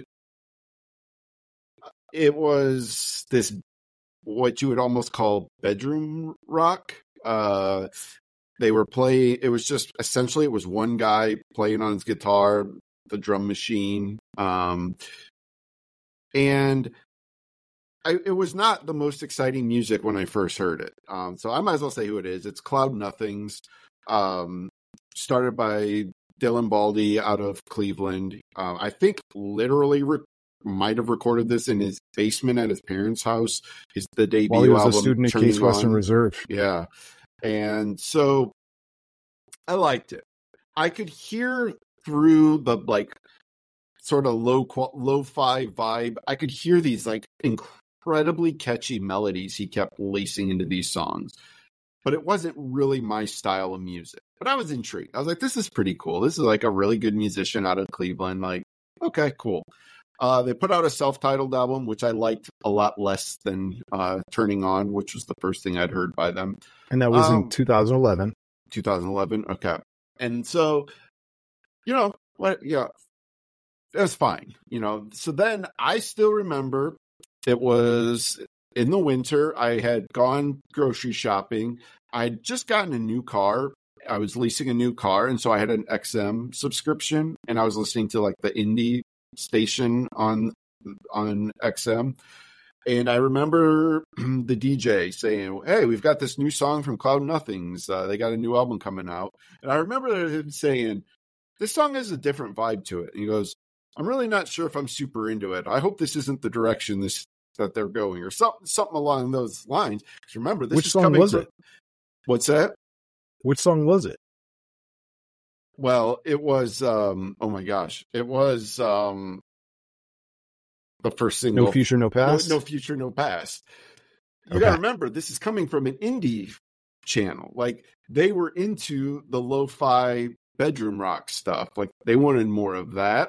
it was this, what you would almost call bedroom rock. Uh, They were playing, it was just, essentially, it was one guy playing on his guitar, the drum machine. Um, and I, it was not the most exciting music when I first heard it. Um, so I might as well say who it is. It's Cloud Nothings, um, started by Dylan Baldy out of Cleveland. Uh, I think literally re- might have recorded this in his basement at his parents' house. His the debut While he was album, a student at Case Western Reserve. Yeah. And so I liked it. I could hear through the like sort of low lo-fi vibe. I could hear these like incredibly catchy melodies he kept lacing into these songs, but it wasn't really my style of music. But I was intrigued. I was like, this is pretty cool. This is like a really good musician out of Cleveland. Like, okay, cool. Uh, they put out a self-titled album, which I liked a lot less than uh, Turning On, which was the first thing I'd heard by them. And that was um, in two thousand eleven. twenty eleven, okay. And so, you know, what? Yeah, it was fine. You know, so then I still remember it was in the winter. I had gone grocery shopping. I'd just gotten a new car. I was leasing a new car, and so I had an X M subscription, and I was listening to like the indie station on on X M. And I remember the D J saying, hey, we've got this new song from Cloud Nothings. Uh, they got a new album coming out. And I remember him saying, this song has a different vibe to it. And he goes, I'm really not sure if I'm super into it. I hope this isn't the direction this that they're going, or something something along those lines. Because remember, this Which is song coming was from, it? What's that? Which song was it? Well, it was, um, oh my gosh, it was um, the first single. No Future, No Past? No, no Future, No Past. You Okay. got to remember, this is coming from an indie channel. Like, they were into the lo-fi bedroom rock stuff. Like, they wanted more of that.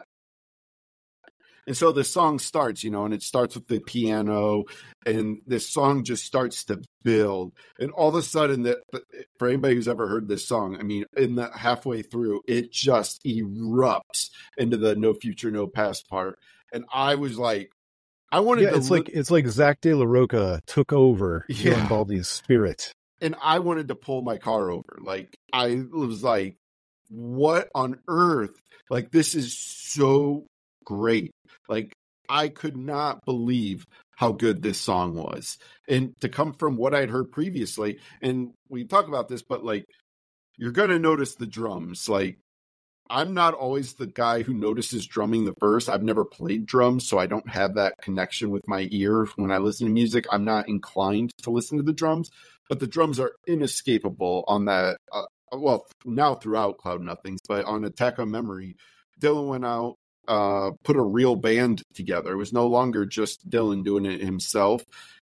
And so the song starts, you know, and it starts with the piano, and this song just starts to build. And all of a sudden, that for anybody who's ever heard this song, I mean, in that halfway through, it just erupts into the No Future, No Past part. And I was like, I wanted Yeah, to it's li- like it's like Zach De La Rocha took over Yeah. Dylan Baldy's spirit. and I wanted to pull my car over. Like, I was like, what on earth? Like, this is so great. Like, I could not believe how good this song was. And to come from what I'd heard previously, and we talk about this, but like, you're going to notice the drums. Like, I'm not always the guy who notices drumming the first. I've never played drums, so I don't have that connection with my ear when I listen to music. I'm not inclined to listen to the drums, but the drums are inescapable on that. Uh, well, now throughout Cloud Nothings, but on Attack on Memory, Dylan went out, uh, put a real band together. It was no longer just Dylan doing it himself.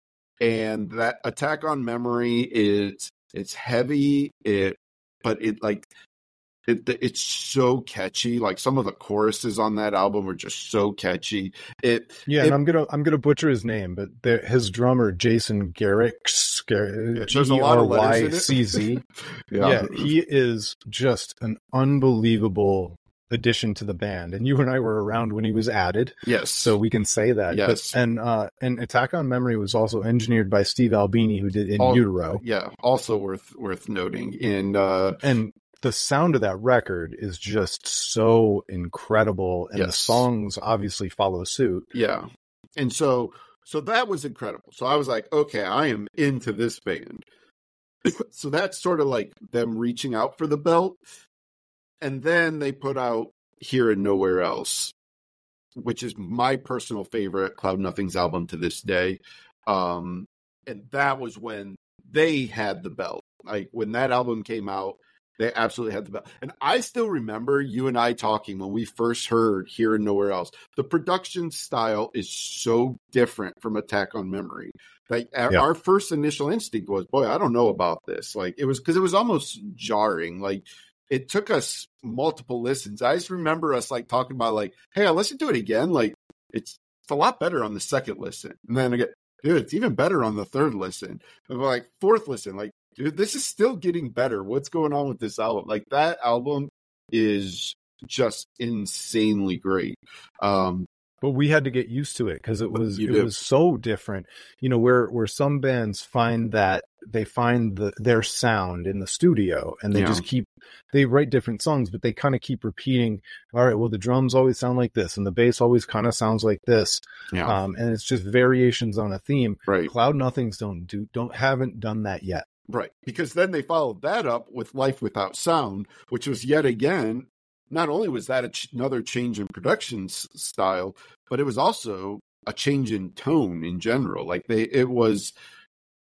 And that Attack on Memory is, it's heavy, it, but it like, It, it's so catchy. Like, some of the choruses on that album are just so catchy. It Yeah, it, and I'm gonna I'm gonna butcher his name, but the, his drummer Jason Garrick, there's a lot of letters in it. C Z. yeah. Yeah, he is just an unbelievable addition to the band. And you and I were around when he was added, Yes. so we can say that. Yes. But, and uh, and Attack on Memory was also engineered by Steve Albini, who did In All- Utero. Yeah. Also worth worth noting. And uh, And the sound of that record is just so incredible, and the Yes. songs obviously follow suit. yeah. And so so that was incredible. So I was like, okay, I am into this band. So that's sort of like them reaching out for the belt. And then they put out Here and Nowhere Else, which is my personal favorite Cloud Nothings album to this day. Um, and that was when they had the belt. Like, when that album came out, they absolutely had the belt. And I still remember you and I talking when we first heard Here and Nowhere Else. The production style is so different from Attack on Memory. Like, our, Yeah. our first initial instinct was, boy, I don't know about this. Like, it was because it was almost jarring. Like, it took us multiple listens. I just remember us like talking about like, hey, I listened to it again. Like, it's, it's a lot better on the second listen. And then I get, dude, it's even better on the third listen. And we're like, fourth listen, like, dude, this is still getting better. What's going on with this album? Like, that album is just insanely great. Um, But we had to get used to it because it was You it do. was so different. You know, where where some bands find that they find the their sound in the studio, and they Yeah. just keep they write different songs, but they kind of keep repeating. All right, well, the drums always sound like this, and the bass always kind of sounds like this, yeah, um, and it's just variations on a theme. right. Cloud Nothings don't do don't haven't done that yet. Right. Because then they followed that up with Life Without Sound, which was yet again, not only was that a ch- another change in production s- style, but it was also a change in tone in general. Like, they, it was,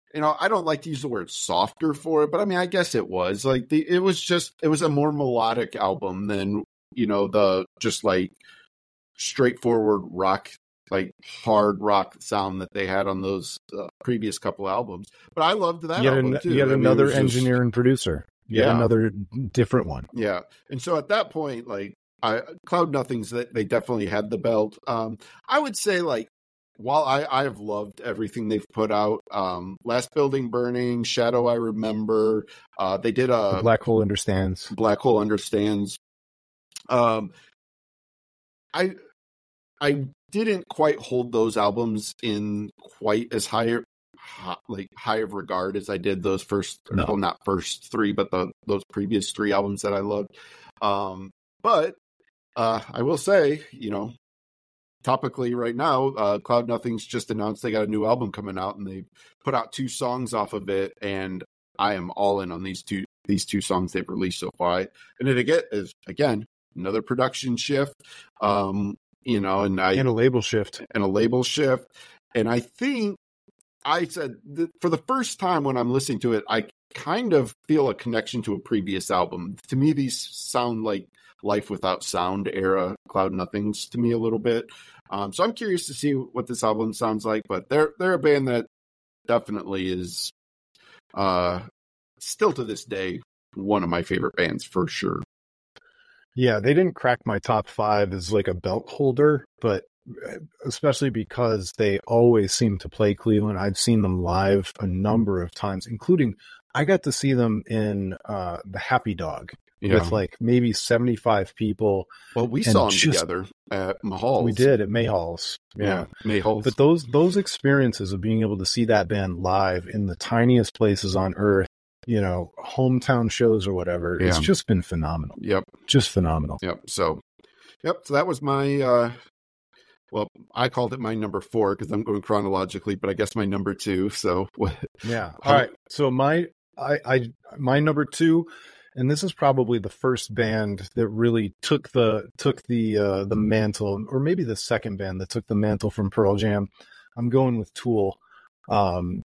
you know, I don't like to use the word softer for it, but I mean, I guess it was like the, it was just, it was a more melodic album than, you know, the just like straightforward rock, like hard rock sound that they had on those uh, previous couple albums. But I loved that yet album an, too. Yet I mean, another just, engineer and producer. Yet yeah. another different one. Yeah. And so at that point, like I, Cloud Nothings, that they definitely had the belt. Um, I would say like, while I, I have loved everything they've put out, um, Last Building Burning, Shadow I Remember, uh, they did a the Black Hole Understands. Black Hole Understands. Um, I I didn't quite hold those albums in quite as high like high of regard as I did those first, no. well, not first three, but the those previous three albums that I loved. Um, but uh, I will say, you know, topically right now, uh, Cloud Nothings just announced they got a new album coming out, and they put out two songs off of it, and I am all in on these two these two songs they've released so far. And it again is again another production shift, um, you know, and I and a label shift and a label shift. And I think I said that for the first time when I'm listening to it, I kind of feel a connection to a previous album. To me, these sound like Life Without Sound era Cloud Nothings to me a little bit. Um, so I'm curious to see what this album sounds like, but they're they're a band that definitely is uh, still to this day one of my favorite bands for sure. Yeah, they didn't crack my top five as like a belt holder, but especially because they always seem to play Cleveland. I've seen them live a number of times, including I got to see them in uh, the Happy Dog. Yeah. With like maybe seventy-five people. Well, we saw them just, together at Mahall's. We did at Mahall's. Yeah, yeah Mahall's. But those those experiences of being able to see that band live in the tiniest places on earth, you know, hometown shows or whatever, yeah. it's just been phenomenal. Yep. Just phenomenal. Yep. So, yep. So that was my, uh, well, I called it my number four because I'm going chronologically, but I guess my number two. So, yeah. All right. So my, I, I, my number two. And this is probably the first band that really took the took the uh, the mantle, or maybe the second band that took the mantle from Pearl Jam. I'm going with Tool. Um,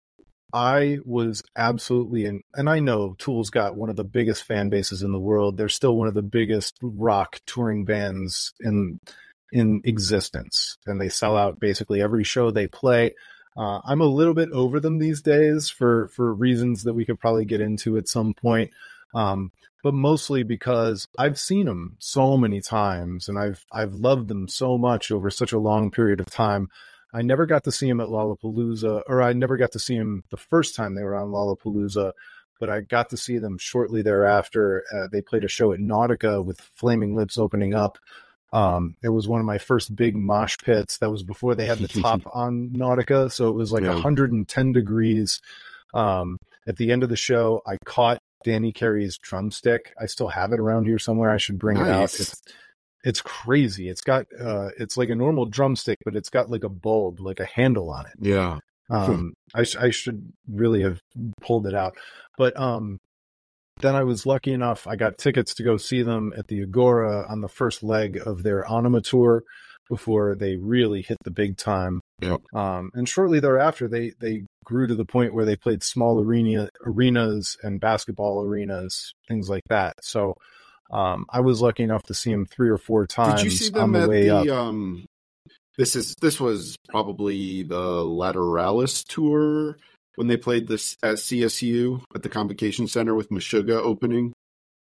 I was absolutely in, and I know Tool's got one of the biggest fan bases in the world. They're still one of the biggest rock touring bands in in existence, and they sell out basically every show they play. Uh, I'm a little bit over them these days for for reasons that we could probably get into at some point. Um, but mostly because I've seen them so many times and I've, I've loved them so much over such a long period of time. I never got to see them at Lollapalooza, or I never got to see them the first time they were on Lollapalooza, but I got to see them shortly thereafter. Uh, they played a show at Nautica with Flaming Lips opening up. Um, it was one of my first big mosh pits. That was before they had the top on Nautica. So it was like yeah. one hundred ten degrees. Um, at the end of the show, I caught Danny Carey's drumstick. I still have it around here somewhere. I should bring nice. it out. It's, it's crazy. It's got, uh, it's like a normal drumstick, but it's got like a bulb, like a handle on it. Yeah. Um, I, sh- I should really have pulled it out, but, um, then I was lucky enough. I got tickets to go see them at the Agora on the first leg of their Anima tour before they really hit the big time. Yep. Um, and shortly thereafter, they, they grew to the point where they played small arena arenas and basketball arenas, things like that. So um, I was lucky enough to see them three or four times. Did you see them on the at way the? Up. Um, this is this was probably the Lateralis tour when they played this at C S U at the Convocation Center with Meshuggah opening.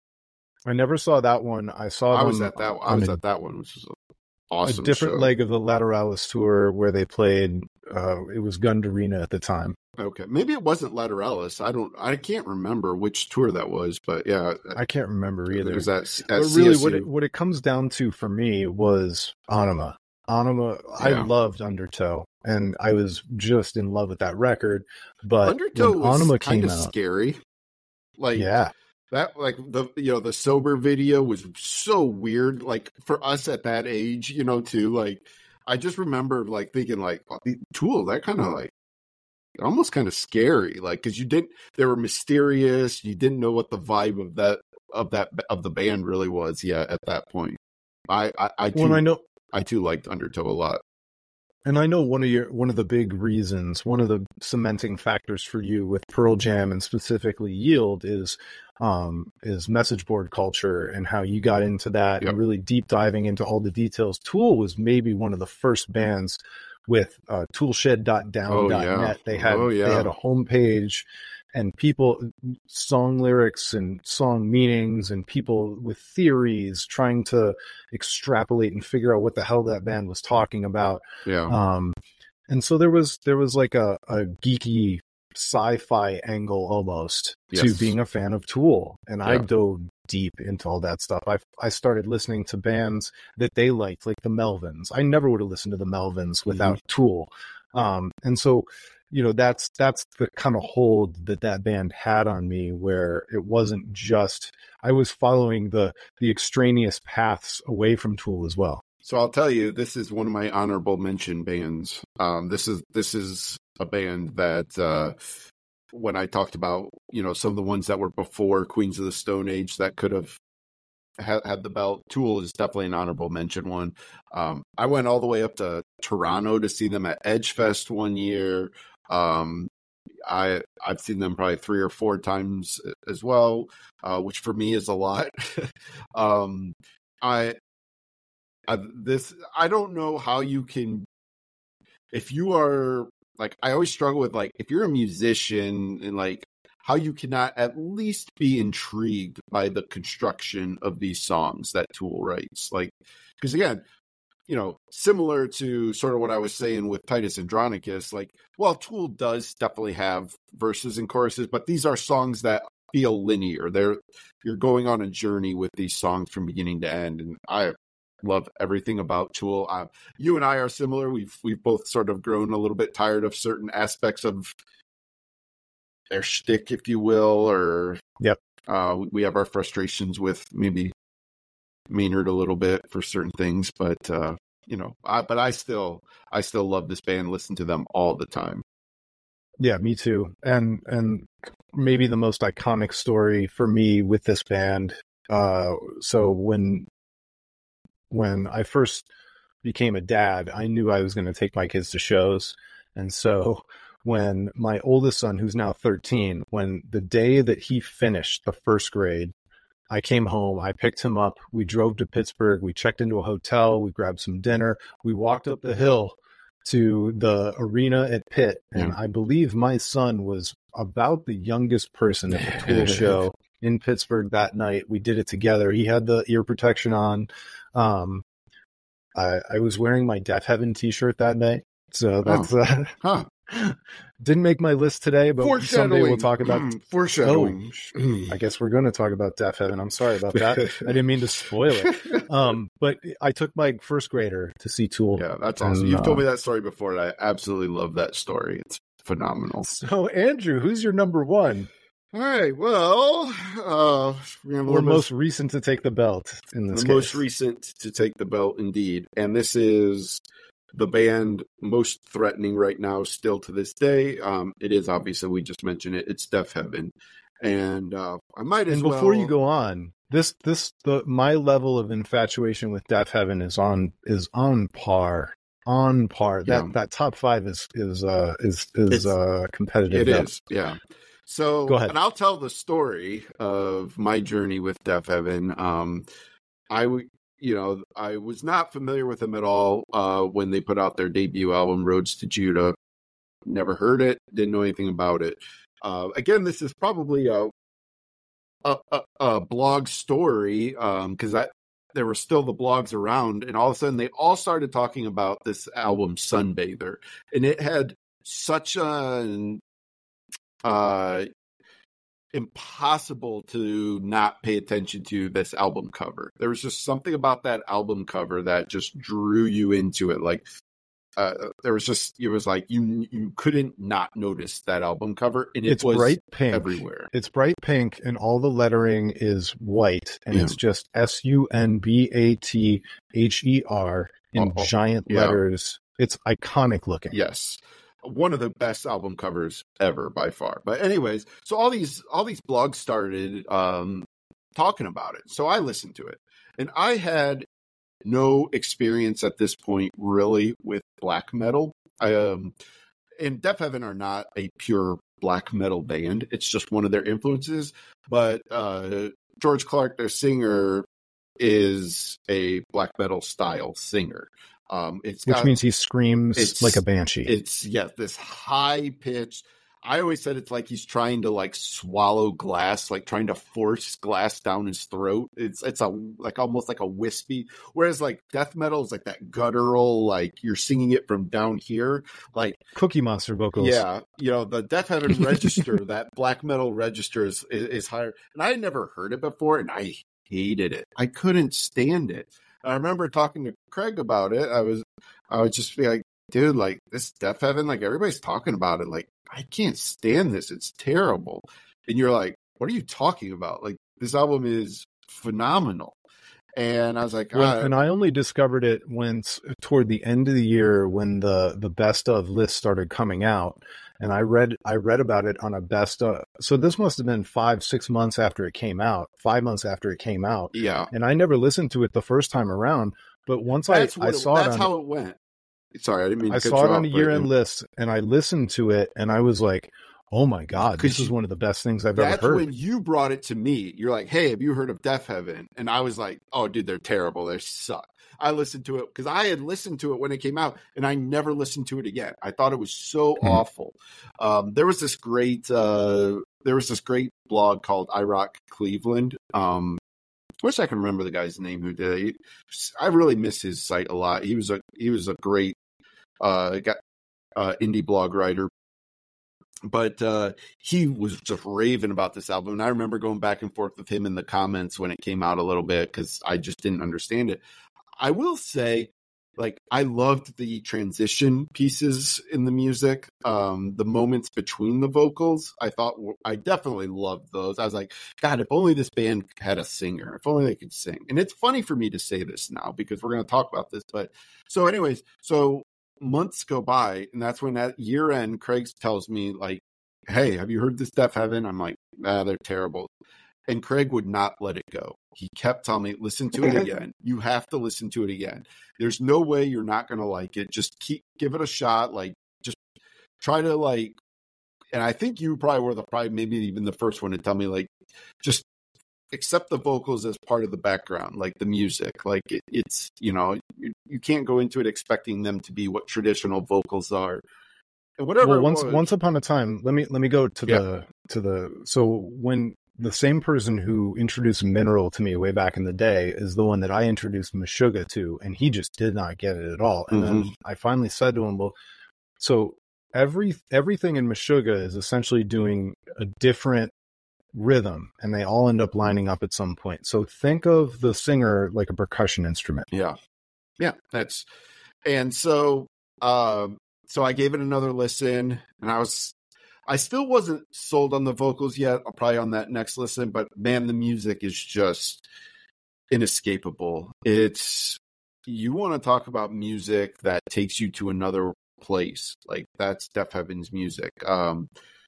I never saw that one. I saw. I them was at that. I was a, at that one, which was awesome. A different show. leg of the Lateralis tour where they played. Uh, it was Gund Arena at the time. Okay, maybe it wasn't Lateralis. I don't. I can't remember which tour that was, but yeah, I can't remember either. It was at, at but really, what it, what it comes down to for me was Anima. Anima. Yeah. I loved Undertow, and I was just in love with that record. But Undertow when was Anima kind came of out, scary. Like yeah. That like the you know the sober video was so weird, like for us at that age, you know, too. Like I just remember like thinking like Tool, that kind of like almost kind of scary, like because you didn't they were mysterious, you didn't know what the vibe of that of that of the band really was yet at that point. I I, I too well, I know I too liked Undertow a lot. And I know one of your one of the big reasons, one of the cementing factors for you with Pearl Jam and specifically Yield is um, is message board culture and how you got into that Yep. and really deep diving into all the details. Tool was maybe one of the first bands with uh, toolshed dot down dot net. Oh, yeah. They had Oh, yeah. they had a homepage and people, song lyrics and song meanings and people with theories trying to extrapolate and figure out what the hell that band was talking about. Yeah. Um, and so there was there was like a, a geeky sci-fi angle almost to Yes. being a fan of Tool, and I Yeah. dove deep into all that stuff. I I started listening to bands that they liked, like the Melvins. I never would have listened to the Melvins without Tool, um, and so you know that's that's the kind of hold that that band had on me, where it wasn't just I was following the the extraneous paths away from Tool as well. So I'll tell you, this is one of my honorable mention bands. Um, this is this is a band that uh, when I talked about, you know, some of the ones that were before Queens of the Stone Age that could have had, had the belt, Tool is definitely an honorable mention one. Um, I went all the way up to Toronto to see them at Edge Fest one year. Um, I I've seen them probably three or four times as well, uh, which for me is a lot. um, I. Uh, this I don't know how you can, if you are like, I always struggle with like, if you're a musician and like how you cannot at least be intrigued by the construction of these songs that Tool writes. Like, because again, you know, similar to sort of what I was saying with Titus Andronicus, like, well, Tool does definitely have verses and choruses, but these are songs that feel linear. They're, you're going on a journey with these songs from beginning to end. And I love everything about Tool. Uh, you and I are similar. We've we've both sort of grown a little bit tired of certain aspects of their shtick, if you will, or Yep. Uh, we have our frustrations with maybe Maynard a little bit for certain things, but uh, you know, I, but I still I still love this band. Listen to them all the time. Yeah, me too. And and maybe the most iconic story for me with this band. Uh, so when when I first became a dad, I knew I was going to take my kids to shows. And so when my oldest son, who's now thirteen, when the day that he finished the first grade, I came home, I picked him up, we drove to Pittsburgh, we checked into a hotel, we grabbed some dinner, we walked up the hill to the arena at Pitt. And I believe my son was about the youngest person at the Tool show in Pittsburgh that night. We did it together. He had the ear protection on. Um, I, I was wearing my Deaf Heaven t-shirt that night. So that's, oh. uh, huh. Didn't make my list today, but someday we'll talk about foreshadowing. Oh, I guess we're going to talk about Deaf Heaven. I'm sorry about that. I didn't mean to spoil it. Um, but I took my first grader to see Tool. Yeah, that's awesome. And, You've uh, told me that story before, and I absolutely love that story. It's phenomenal. So, Andrew, who's your number one? All right. Well, uh, we have a Or little most bit- recent to take the belt in this the case. most recent to take the belt, indeed. And this is the band most threatening right now, still to this day. Um, it is obviously, we just mentioned it. It's Deaf Heaven, and uh, I might as And well. before you go on, this this the my level of infatuation with Deaf Heaven is on is on par. On par. That Yeah. that top five is is uh is is It's- uh competitive. It Yeah. is, yeah. So, Go ahead. and I'll tell the story of my journey with Deaf Heaven. Um, I, w- you know, I was not familiar with them at all uh, when they put out their debut album, Roads to Judah. Never heard it, didn't know anything about it. Uh, again, this is probably a a, a, a blog story because I there were still the blogs around, and all of a sudden they all started talking about this album, Sunbather, and it had such an uh impossible to not pay attention to this album cover. There was just something about that album cover that just drew you into it. Like uh there was just it was like you you couldn't not notice that album cover, and it It's was bright pink. everywhere. It's bright pink, and all the lettering is white, and Yeah. it's just S U N B A T H E R in Oh, giant yeah. letters. It's iconic looking. Yes. One of the best album covers ever by far. But anyways, so all these all these blogs started um talking about it. So I listened to it. And I had no experience at this point really with black metal. I, um, and Deafheaven are not a pure black metal band. It's just one of their influences. But uh, George Clark, their singer, is a black metal style singer. Um, it's Which got, means he screams like a banshee. It's, yeah, this high pitched. I always said it's like he's trying to like swallow glass, like trying to force glass down his throat. It's it's a like almost like a wispy. Whereas like death metal is like that guttural, like you're singing it from down here, like Cookie Monster vocals. Yeah, you know the Deafheaven register, that black metal register is, is is higher. And I had never heard it before, and I hated it. I couldn't stand it. I remember talking to Craig about it. I was I would just be like, dude, like this Deafheaven, like everybody's talking about it, like. I can't stand this. It's terrible. And you're like, what are you talking about? Like, this album is phenomenal. And I was like, well, ah. and I only discovered it when toward the end of the year when the, the best of list started coming out. And I read, I read about it on a best of. So this must have been five, six months after it came out, five months after it came out. Yeah. And I never listened to it the first time around. But once that's I, I it, saw that's it. That's how it went. Sorry, I didn't mean to I cut saw you it on off, a year-end but, list, and I listened to it, and I was like, "Oh my god, this you, is one of the best things I've that's ever heard." When you brought it to me, you're like, "Hey, have you heard of Deafheaven?" And I was like, "Oh, dude, they're terrible. They suck." I listened to it because I had listened to it when it came out, and I never listened to it again. I thought it was so mm-hmm. awful. Um, there was this great, uh, there was this great blog called I Rock Cleveland. Um, wish I can remember the guy's name who did it. I really miss his site a lot. He was a he was a great uh, got, uh, indie blog writer, but uh, he was just raving about this album. And I remember going back and forth with him in the comments when it came out a little bit because I just didn't understand it. I will say, like, I loved the transition pieces in the music, um, the moments between the vocals. I thought I definitely loved those. I was like, God, if only this band had a singer, if only they could sing. And it's funny for me to say this now because we're going to talk about this. But so anyways, so months go by, and that's when at year end, Craig tells me, like, hey, have you heard this Deafheaven? I'm like, ah, they're terrible. And Craig would not let it go. He kept telling me, listen to it again. You have to listen to it again. There's no way you're not going to like it. Just keep, give it a shot. Like, just try to like, and I think you probably were the, probably maybe even the first one to tell me, like, just accept the vocals as part of the background, like the music. Like it, it's, you know, you, you can't go into it expecting them to be what traditional vocals are. And whatever. Well, once, was, once upon a time, let me, let me go to yeah. the, to the, so when, the same person who introduced Mineral to me way back in the day is the one that I introduced Meshuggah to, and he just did not get it at all. And mm-hmm. then I finally said to him, well, so every everything in Meshuggah is essentially doing a different rhythm, and they all end up lining up at some point. So think of the singer like a percussion instrument. Yeah. Yeah, that's, and so, um, so I gave it another listen, and I was, I still wasn't sold on the vocals yet. I'll probably on that next listen, but man, the music is just inescapable. It's, you want to talk about music that takes you to another place. Like that's Deafheaven's music. Um,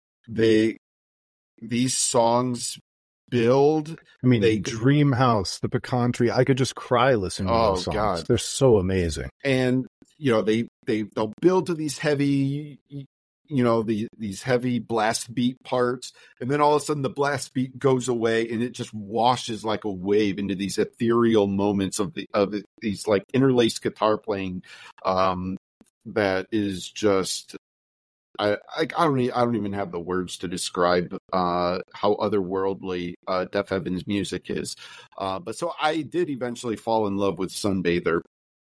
they, these songs build. I mean, they Dream House, the Pecan Tree. I could just cry listening to oh, those songs. God. They're so amazing. And, you know, they, they, they'll build to these heavy, you know, the, these heavy blast beat parts. And then all of a sudden the blast beat goes away and it just washes like a wave into these ethereal moments of the, of the, these like interlaced guitar playing. Um, that is just, I, I, I don't, I don't even have the words to describe, uh, how otherworldly, uh, Deafheaven's music is. Uh, but so I did eventually fall in love with Sunbather.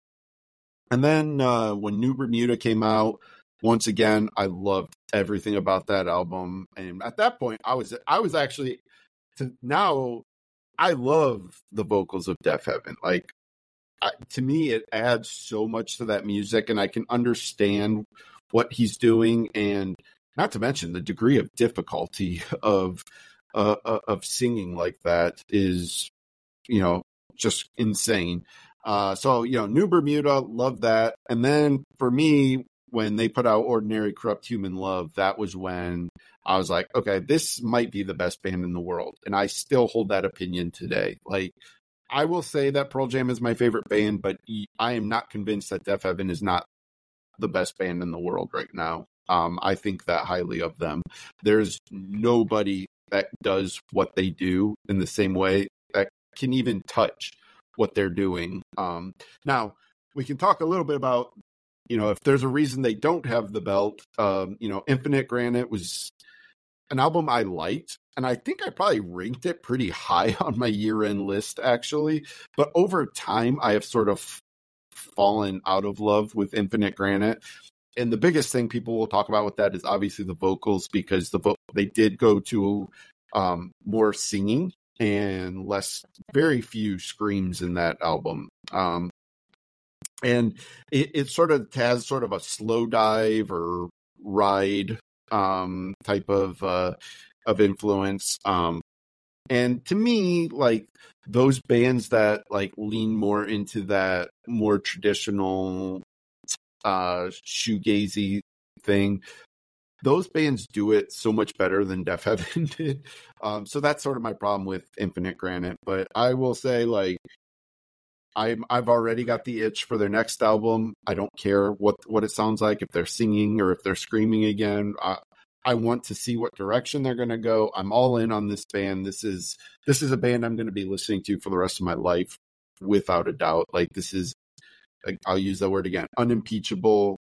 And then, uh, when New Bermuda came out, once again, I loved everything about that album. And at that point, I was I was actually to now I love the vocals of Deafheaven. Like I, to me, it adds so much to that music, and I can understand what he's doing, and not to mention the degree of difficulty of uh, of singing like that is, you know, just insane. Uh, so you know, New Bermuda, love that, and then for me, when they put out Ordinary Corrupt Human Love, that was when I was like, okay, this might be the best band in the world. And I still hold that opinion today. Like I will say that Pearl Jam is my favorite band, but I am not convinced that Deafheaven is not the best band in the world right now. Um, I think that highly of them. There's nobody that does what they do in the same way that can even touch what they're doing. Um, now, we can talk a little bit about, you know, if there's a reason they don't have the belt. Um, you know, Infinite Granite was an album I liked, and I think I probably ranked it pretty high on my year-end list, actually. But over time, I have sort of fallen out of love with Infinite Granite. And the biggest thing people will talk about with that is obviously the vocals, because the vo- they did go to um, more singing and less, very few screams in that album. Um, and it, it sort of has sort of a slow dive or ride um, type of uh, of influence. Um, and to me, like those bands that like lean more into that more traditional uh shoegazy thing, those bands do it so much better than Deafheaven did. Um so that's sort of my problem with Infinite Granite. But I will say, like, I'm I've already got the itch for their next album. I don't care what what it sounds like, if they're singing or if they're screaming again. I, I want to see what direction they're going to go. I'm all in on this band. This is this is a band I'm going to be listening to for the rest of my life, without a doubt. Like, this is, I'll use that word again, unimpeachable,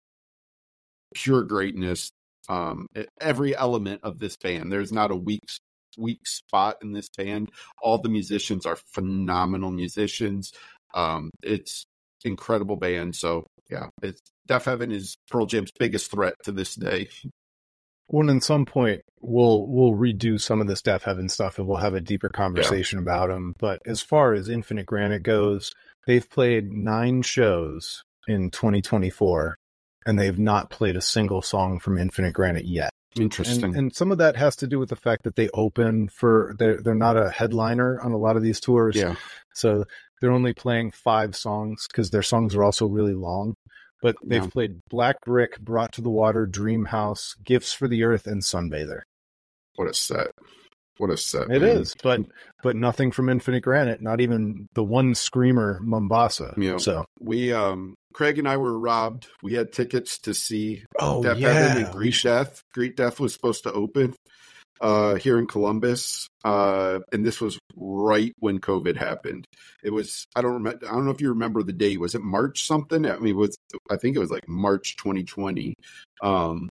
pure greatness. Um, every element of this band, there's not a weak weak spot in this band. All the musicians are phenomenal musicians. Um, it's incredible band. So yeah, it's Deafheaven is Pearl Jam's biggest threat to this day. Well, at some point, we'll we'll redo some of this Deafheaven stuff, and we'll have a deeper conversation yeah. about them. But as far as Infinite Granite goes, they've played nine shows in twenty twenty-four, and they've not played a single song from Infinite Granite yet. Interesting. And, and some of that has to do with the fact that they open for, they're, they're not a headliner on a lot of these tours. Yeah. So they're only playing five songs because their songs are also really long. But they've yeah. played Black Brick, Brought to the Water, Dream House, Gifts for the Earth, and Sunbather. What a set. What a set. It man. is, but but nothing from Infinite Granite, not even the one screamer, Mombasa. Yeah. So we, um, Craig and I were robbed. We had tickets to see oh, Deafheaven yeah. and Greet Death. Greet Death was supposed to open uh, here in Columbus, uh, and this was right when COVID happened. It was, I don't remember, I don't know if you remember the date. Was it March something? I mean, it was, I think it was like March twenty twenty. Um,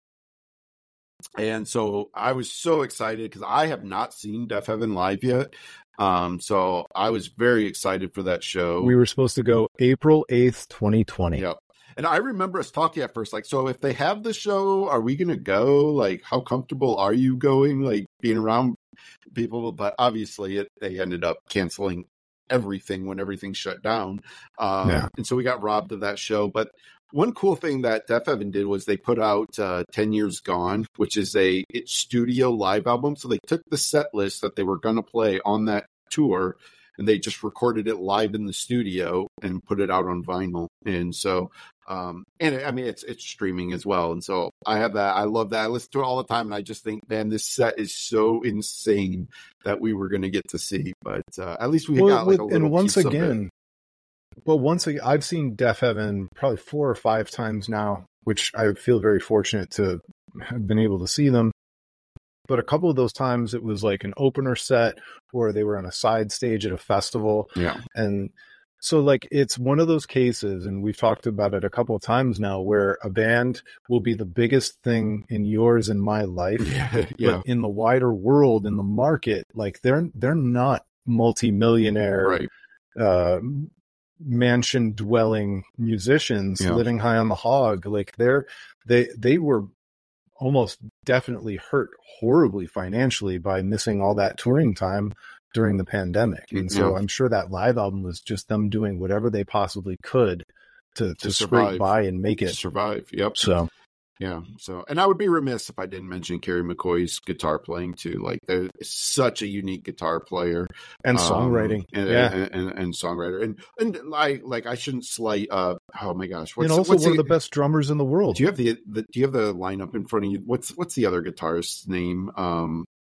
And so I was so excited because I have not seen Deafheaven live yet. Um, so I was very excited for that show. We were supposed to go April eighth, twenty twenty. Yep. And I remember us talking at first, like, so if they have the show, are we going to go? Like, how comfortable are you going, like, being around people? But obviously it, they ended up canceling everything when everything shut down. Um, yeah. And so we got robbed of that show. But one cool thing that Deafheaven did was they put out uh, ten years Gone, which is a it's studio live album. So they took the set list that they were going to play on that tour, and they just recorded it live in the studio and put it out on vinyl. And so, um, and I mean, it's it's streaming as well. And so I have that. I love that. I listen to it all the time, and I just think, man, this set is so insane that we were going to get to see. But uh, at least we well, got like a little and once piece again. of it. Well, once again, I've seen Deafheaven probably four or five times now, which I feel very fortunate to have been able to see them. But a couple of those times it was like an opener set or they were on a side stage at a festival. Yeah. And so like it's one of those cases, and we've talked about it a couple of times now, where a band will be the biggest thing in yours and my life. Yeah. yeah. But in the wider world, in the market, like they're they're not multi-millionaire right. uh mansion dwelling musicians yeah. living high on the hog. Like they're they they were almost definitely hurt horribly financially by missing all that touring time during the pandemic. And so yeah. I'm sure that live album was just them doing whatever they possibly could to, to, to scrape by and make it survive. Yep. So yeah. So, and I would be remiss if I didn't mention Kerry McCoy's guitar playing too. Like, they're such a unique guitar player and songwriting, um, and, yeah, and, and, and songwriter, and and I like I shouldn't slight. Uh, oh my gosh, what's, and also what's one the, of the best drummers in the world. Do you have the, the Do you have the lineup in front of you? What's what's the other guitarist's name? Um,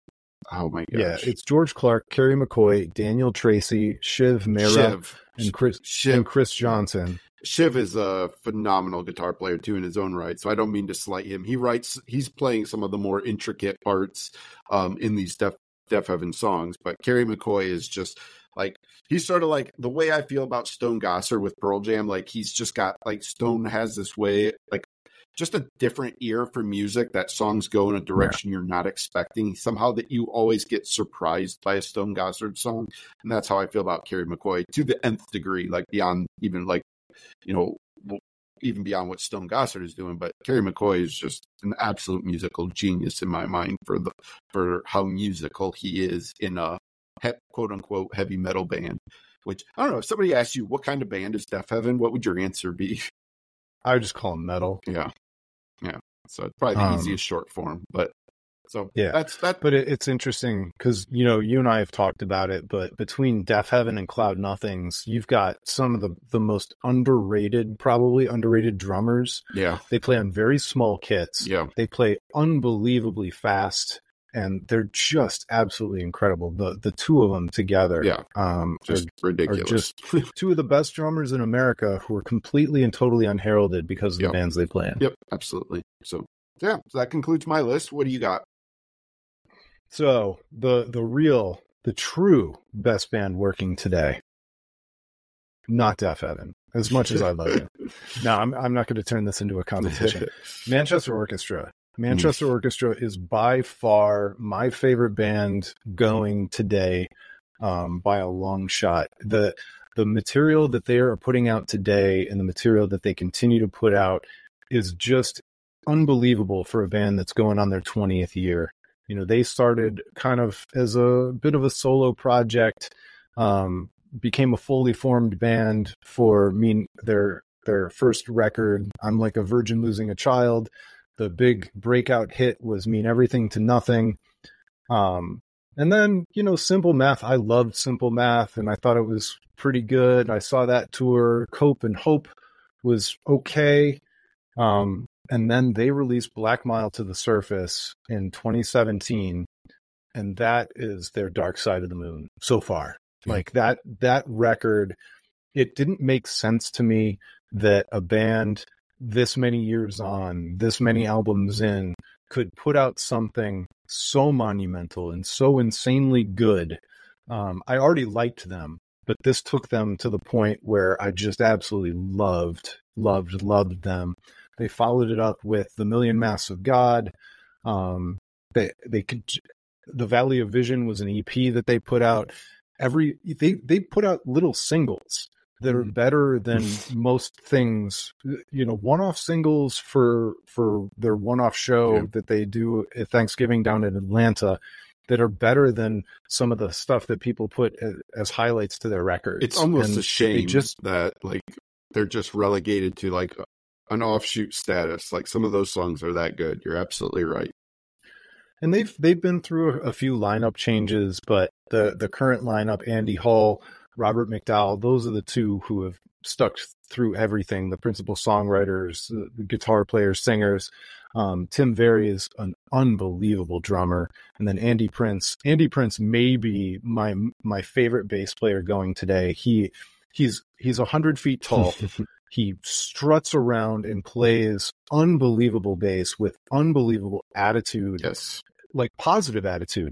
Oh my Yeah, gosh. it's George Clark, Kerry McCoy, Daniel Tracy, Shiv Mehra, Shiv. and Chris Shiv. and Chris Johnson. Shiv is a phenomenal guitar player too in his own right. So I don't mean to slight him. He writes, he's playing some of the more intricate parts um, in these Deaf, Deaf Heaven songs. But Kerry McCoy is just like, he's sort of like the way I feel about Stone Gossard with Pearl Jam. Like he's just got like Stone has this way, like just a different ear for music that songs go in a direction you're not expecting. Somehow that you always get surprised by a Stone Gossard song. And that's how I feel about Kerry McCoy to the nth degree, like beyond even like, you know, even beyond what Stone Gossard is doing. But Kerry McCoy is just an absolute musical genius in my mind for the for how musical he is in a he, quote unquote heavy metal band. Which I don't know. If somebody asked you what kind of band is Deaf Heaven, what would your answer be? I would just call him metal. Yeah, yeah. So it's probably the Um, easiest short form. But so Yeah. that's that. But it, it's interesting because, you know, you and I have talked about it, but between Deaf Heaven and Cloud Nothings, you've got some of the, the most underrated, probably underrated drummers. Yeah, They play on very small kits. yeah. They play unbelievably fast, and they're just absolutely incredible. The the two of them together Yeah. um, are, Just are ridiculous. just two of the best drummers in America who are completely and totally unheralded because of Yep. the bands they play in. Yep, absolutely. So yeah, so that concludes my list. What do you got? So the the real, the true best band working today, not Deaf Heaven. As much as I love it, no, I'm I'm not going to turn this into a competition. Manchester Orchestra. Manchester Orchestra is by far my favorite band going today, um, by a long shot. The the material that they are putting out today and the material that they continue to put out is just unbelievable for a band that's going on their twentieth year. You know, they started kind of as a bit of a solo project, um, became a fully formed band for mean their their first record, I'm Like a Virgin Losing a Child. The big breakout hit was Mean Everything to Nothing. Um, and then, you know, Simple Math. I loved Simple Math, and I thought it was pretty good. I saw that tour. Cope and Hope was okay. Um, and then they released Black Mile to the Surface in twenty seventeen, and that is their Dark Side of the Moon so far. Yeah. Like that, that record, it didn't make sense to me that a band this many years on, this many albums in, could put out something so monumental and so insanely good. Um, I already liked them, but this took them to the point where I just absolutely loved, loved, loved them. They followed it up with The Million Masks of God. Um, they they could, the Valley of Vision was an E P that they put out. Every they they put out little singles that are better than most things. You know, one-off singles for for their one-off show Yeah. that they do at Thanksgiving down in Atlanta that are better than some of the stuff that people put as, as highlights to their records. It's almost And a shame it just that like they're just relegated to like an offshoot status. Like some of those songs are that good. You're absolutely right. And they've they've been through a, a few lineup changes, but the the current lineup, Andy Hall, Robert McDowell, those are the two who have stuck through everything. The principal songwriters, the, the guitar players, singers. Um, Tim Very is an unbelievable drummer, and then Andy Prince. Andy Prince may be my my favorite bass player going today. He he's he's a hundred feet tall. He struts around and plays unbelievable bass with unbelievable attitude, Yes. like positive attitude.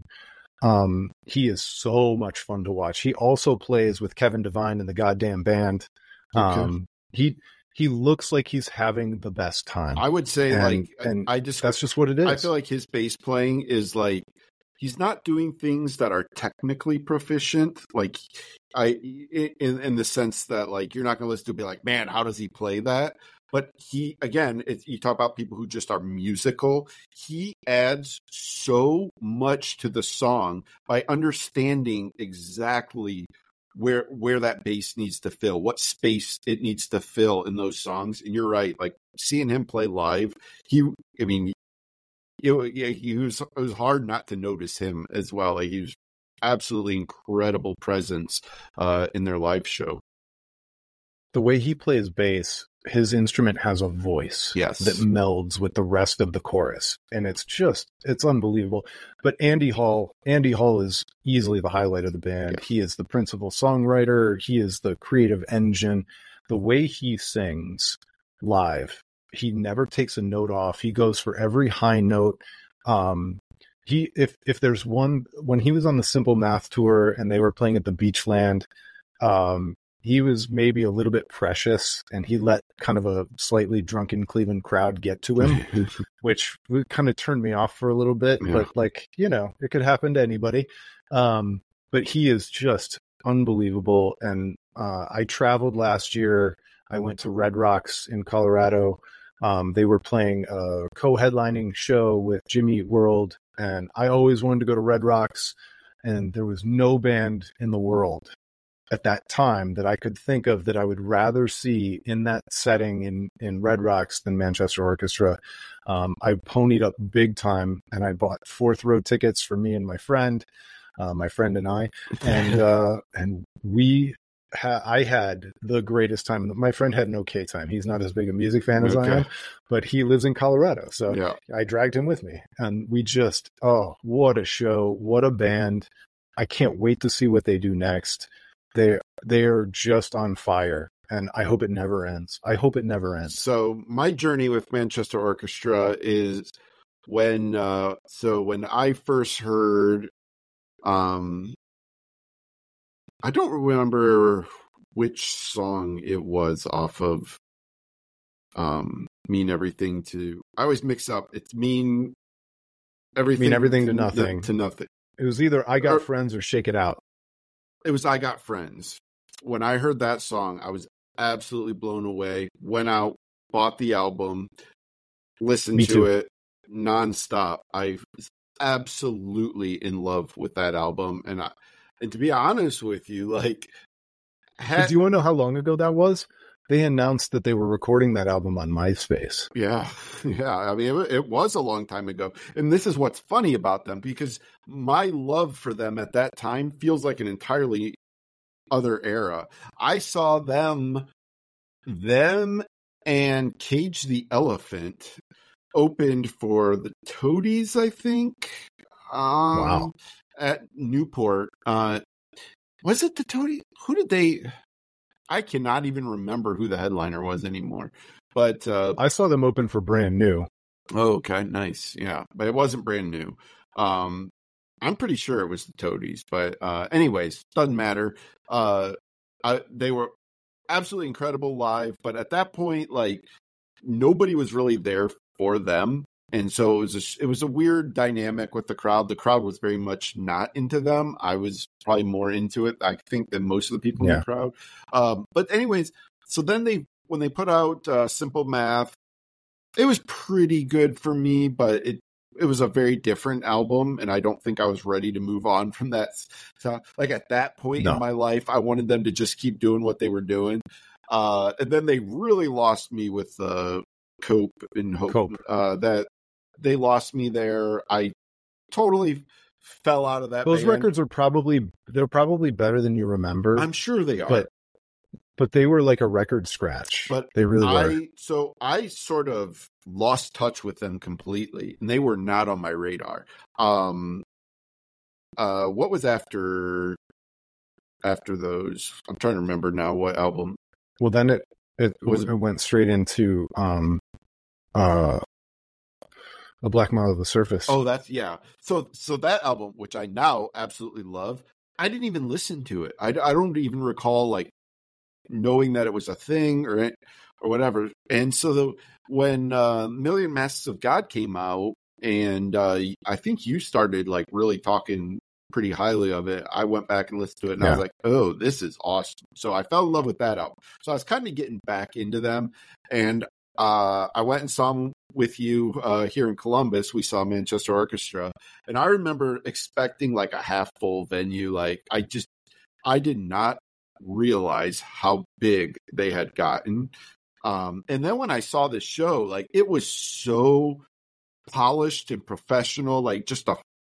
Um, he is so much fun to watch. He also plays with Kevin Devine in the Goddamn Band. Okay. Um, he he looks like he's having the best time. I would say And- like and I just That's just what it is. I feel like his bass playing is like he's not doing things that are technically proficient. Like I in in the sense that like you're not going to listen to be like, man, how does he play that? But he again, it, you talk about people who just are musical. He adds so much to the song by understanding exactly where where that bass needs to fill, what space it needs to fill in those songs. And you're right, like seeing him play live, he I mean it, yeah, he was it was hard not to notice him as well. Like he was absolutely incredible presence uh in their live show. The way he plays bass his instrument has a voice yes. that melds with the rest of the chorus. And it's just, it's unbelievable. But Andy Hall, Andy Hall is easily the highlight of the band. Yeah. He is the principal songwriter. He is the creative engine. The way he sings live, he never takes a note off. He goes for every high note. Um, he, if, if there's one, when he was on the Simple Math tour and they were playing at the Beachland, um, he was maybe a little bit precious, and he let kind of a slightly drunken Cleveland crowd get to him, which kind of turned me off for a little bit. Yeah. But like, you know, it could happen to anybody. Um, but he is just unbelievable. And uh, I traveled last year. I went to Red Rocks in Colorado. Um, they were playing a co-headlining show with Jimmy Eat World, and I always wanted to go to Red Rocks, and there was no band in the world at that time that I could think of that I would rather see in that setting in, in Red Rocks than Manchester Orchestra. Um, I ponied up big time, and I bought fourth row tickets for me and my friend, uh, my friend and I, and, uh, and we, ha- I had the greatest time. My friend had an okay time. He's not as big a music fan as okay. I am, but he lives in Colorado. So yeah. I dragged him with me, and we just, oh, what a show. What a band. I can't wait to see what they do next. They they are just on fire, and I hope it never ends. I hope it never ends. So my journey with Manchester Orchestra is when uh, so when I first heard, um, I don't remember which song it was off of um, Mean Everything to. I always mix up. It's Mean Everything. Mean Everything to, to Nothing. To Nothing. It was either I Got or, Friends or Shake It Out. It was I Got Friends. When I heard that song, I was absolutely blown away. Went out, bought the album, listened Me to too. it nonstop. I was absolutely in love with that album. And I, and to be honest with you, like... Had, do you want to know how long ago that was? They announced that they were recording that album on MySpace. Yeah, yeah. I mean, it, it was a long time ago. And this is what's funny about them, because my love for them at that time feels like an entirely other era. I saw them, them and Cage the Elephant opened for the Toadies, I think. Um, wow. At Newport. Uh, was it the Toadies? Who did they... I cannot even remember who the headliner was anymore. But uh, I saw them open for Brand New. Oh, okay, nice. Yeah, but it wasn't Brand New. Um, I'm pretty sure it was the Toadies. But uh, anyways, doesn't matter. Uh, I, they were absolutely incredible live. But at that point, like, nobody was really there for them. And so it was a, it was a weird dynamic with the crowd. The crowd was very much not into them. I was probably more into it, I think, than most of the people yeah. in the crowd. Um, but anyways, so then they when they put out uh, Simple Math, it was pretty good for me, but it it was a very different album, and I don't think I was ready to move on from that. So, like at that point no. in my life, I wanted them to just keep doing what they were doing. Uh, and then they really lost me with uh, Cope and Hope. Cope. Uh, that they lost me there. I totally fell out of that. Those band. records are probably they're probably better than you remember. I'm sure they are, but but they were like a record scratch. But they really I, were. So I sort of lost touch with them completely, and they were not on my radar. Um, uh, what was after after those? I'm trying to remember now what album. Well, then it it, was, it went straight into um, uh. A Black Mile of the Surface. Oh, that's yeah. So, so that album, which I now absolutely love, I didn't even listen to it. I, I don't even recall like knowing that it was a thing or or whatever. And so the when uh, Million Masks of God came out, and uh, I think you started like really talking pretty highly of it, I went back and listened to it, and yeah. I was like, "Oh, this is awesome!" So I fell in love with that album. So I was kind of getting back into them, and uh, I went and saw them with you uh, here in Columbus. We saw Manchester Orchestra, and I remember expecting like a half full venue. Like I just, I did not realize how big they had gotten. Um, and then when I saw this show, like it was so polished and professional, like just a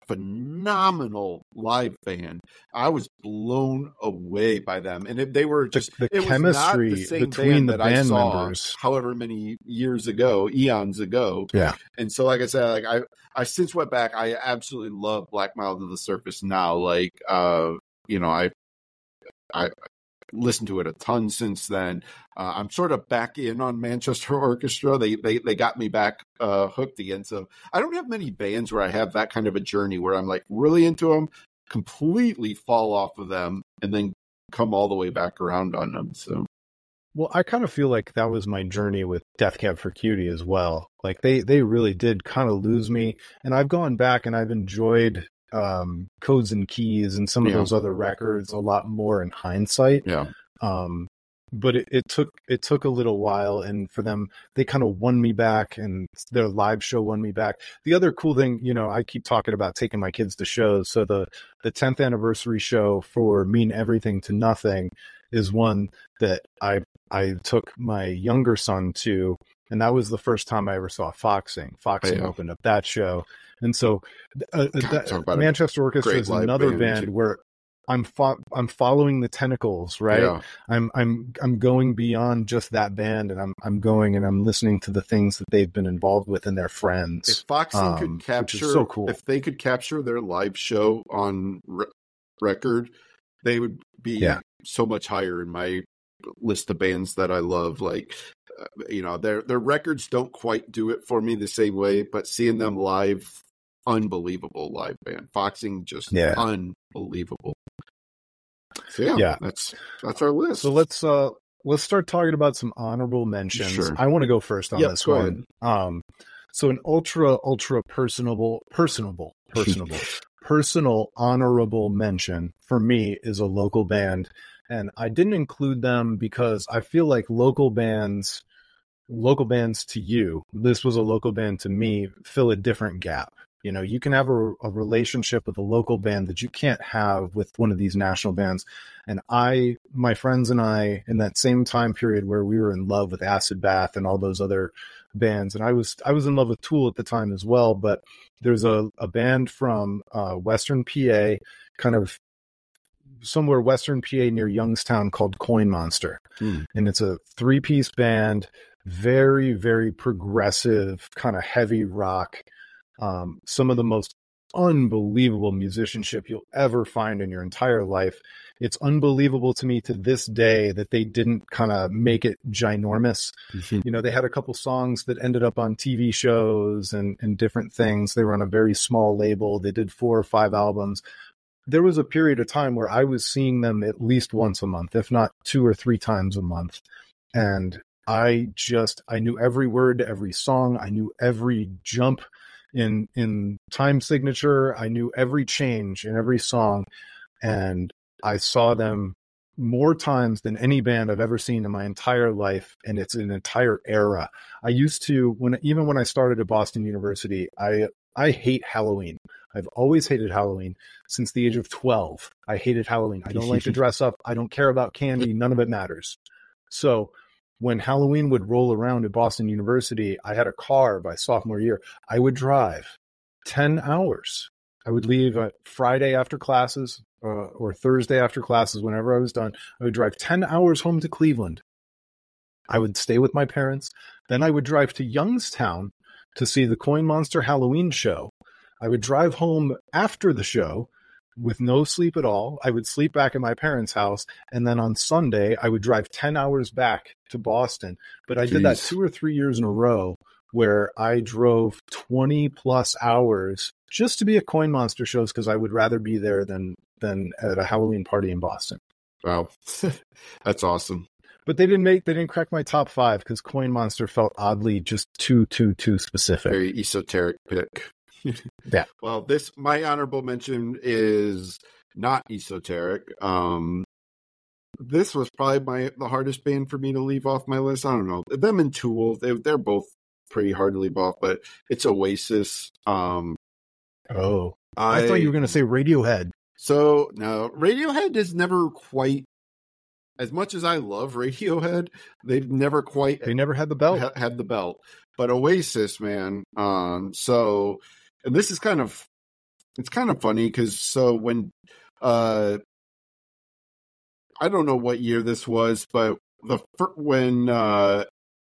phenomenal live band. I was blown away by them, and it, they were just the, the it chemistry was not the same between band the that band I saw members. However many years ago, eons ago. Yeah, and so like I said, like I I since went back, I absolutely love Black Mile to the Surface now. Like uh, you know, I I. listened to it a ton since then. Uh, I'm sort of back in on Manchester Orchestra. They they they got me back uh, hooked again. So I don't have many bands where I have that kind of a journey where I'm like really into them, completely fall off of them, and then come all the way back around on them. So, well, I kind of feel like that was my journey with Death Cab for Cutie as well. Like they they really did kind of lose me, and I've gone back and I've enjoyed um Codes and Keys and some of yeah. those other records a lot more in hindsight. Yeah. Um but it, it took it took a little while, and for them they kind of won me back, and their live show won me back. The other cool thing, you know, I keep talking about taking my kids to shows. So the the tenth anniversary show for Mean Everything to Nothing is one that I I took my younger son to, and that was the first time I ever saw Foxing. Foxing yeah. opened up that show. And so uh, God, that, Manchester Orchestra is another band, band where I'm fo- I'm following the tentacles, right? Yeah. I'm I'm I'm going beyond just that band, and I'm I'm going and I'm listening to the things that they've been involved with and their friends. If Foxing um, could capture, so cool. If they could capture their live show on re- record, they would be yeah. so much higher in my list of bands that I love. Like, uh, you know, their their records don't quite do it for me the same way, but seeing them live. Unbelievable live band. Foxing just yeah. unbelievable. So yeah, yeah, that's that's our list. So let's uh let's start talking about some honorable mentions. Sure. I want to go first on yep, this one. Ahead. Um so an ultra ultra personable personable personable personal honorable mention for me is a local band, and I didn't include them because I feel like local bands local bands to you, this was a local band to me, fill a different gap. You know, you can have a, a relationship with a local band that you can't have with one of these national bands. And I, my friends and I, in that same time period where we were in love with Acid Bath and all those other bands, and I was I was in love with Tool at the time as well. But there's a, a band from uh, Western P A, kind of somewhere Western P A near Youngstown, called Coin Monster, hmm. and it's a three-piece band, very very progressive, kind of heavy rock. Um, some of the most unbelievable musicianship you'll ever find in your entire life. It's unbelievable to me to this day that they didn't kind of make it ginormous. Mm-hmm. You know, they had a couple songs that ended up on T V shows and, and different things. They were on a very small label. They did four or five albums. There was a period of time where I was seeing them at least once a month, if not two or three times a month. And I just, I knew every word to every song. I knew every jump in in time signature. I knew every change in every song, and I saw them more times than any band I've ever seen in my entire life, and it's an entire era. I used to, when even when I started at Boston University, I I hate Halloween. I've always hated Halloween since the age of twelve. I hated Halloween. I don't like to dress up. I don't care about candy. None of it matters. So when Halloween would roll around at Boston University, I had a car by sophomore year. I would drive ten hours. I would leave uh, Friday after classes uh, or Thursday after classes, whenever I was done. I would drive ten hours home to Cleveland. I would stay with my parents. Then I would drive to Youngstown to see the Coin Monster Halloween show. I would drive home after the show with no sleep at all. I would sleep back at my parents' house, and then on Sunday, I would drive ten hours back to Boston. But I Jeez. did that two or three years in a row, where I drove twenty plus hours just to be at Coin Monster shows, because I would rather be there than than at a Halloween party in Boston. Wow. That's awesome. But they didn't make, they didn't crack my top five because Coin Monster felt oddly just too, too, too specific. Very esoteric pick. Yeah. Well, this, my honorable mention is not esoteric. Um, this was probably my the hardest band for me to leave off my list. I don't know. Them and Tool, they, they're both pretty hard to leave off, but it's Oasis. Um, oh, I, I thought you were going to say Radiohead. So, no, Radiohead is never quite, as much as I love Radiohead, they've never quite... They never had the belt. Ha- had the belt. But Oasis, man, um, so... And this is kind of it's kind of funny because so when uh, I don't know what year this was, but the when uh,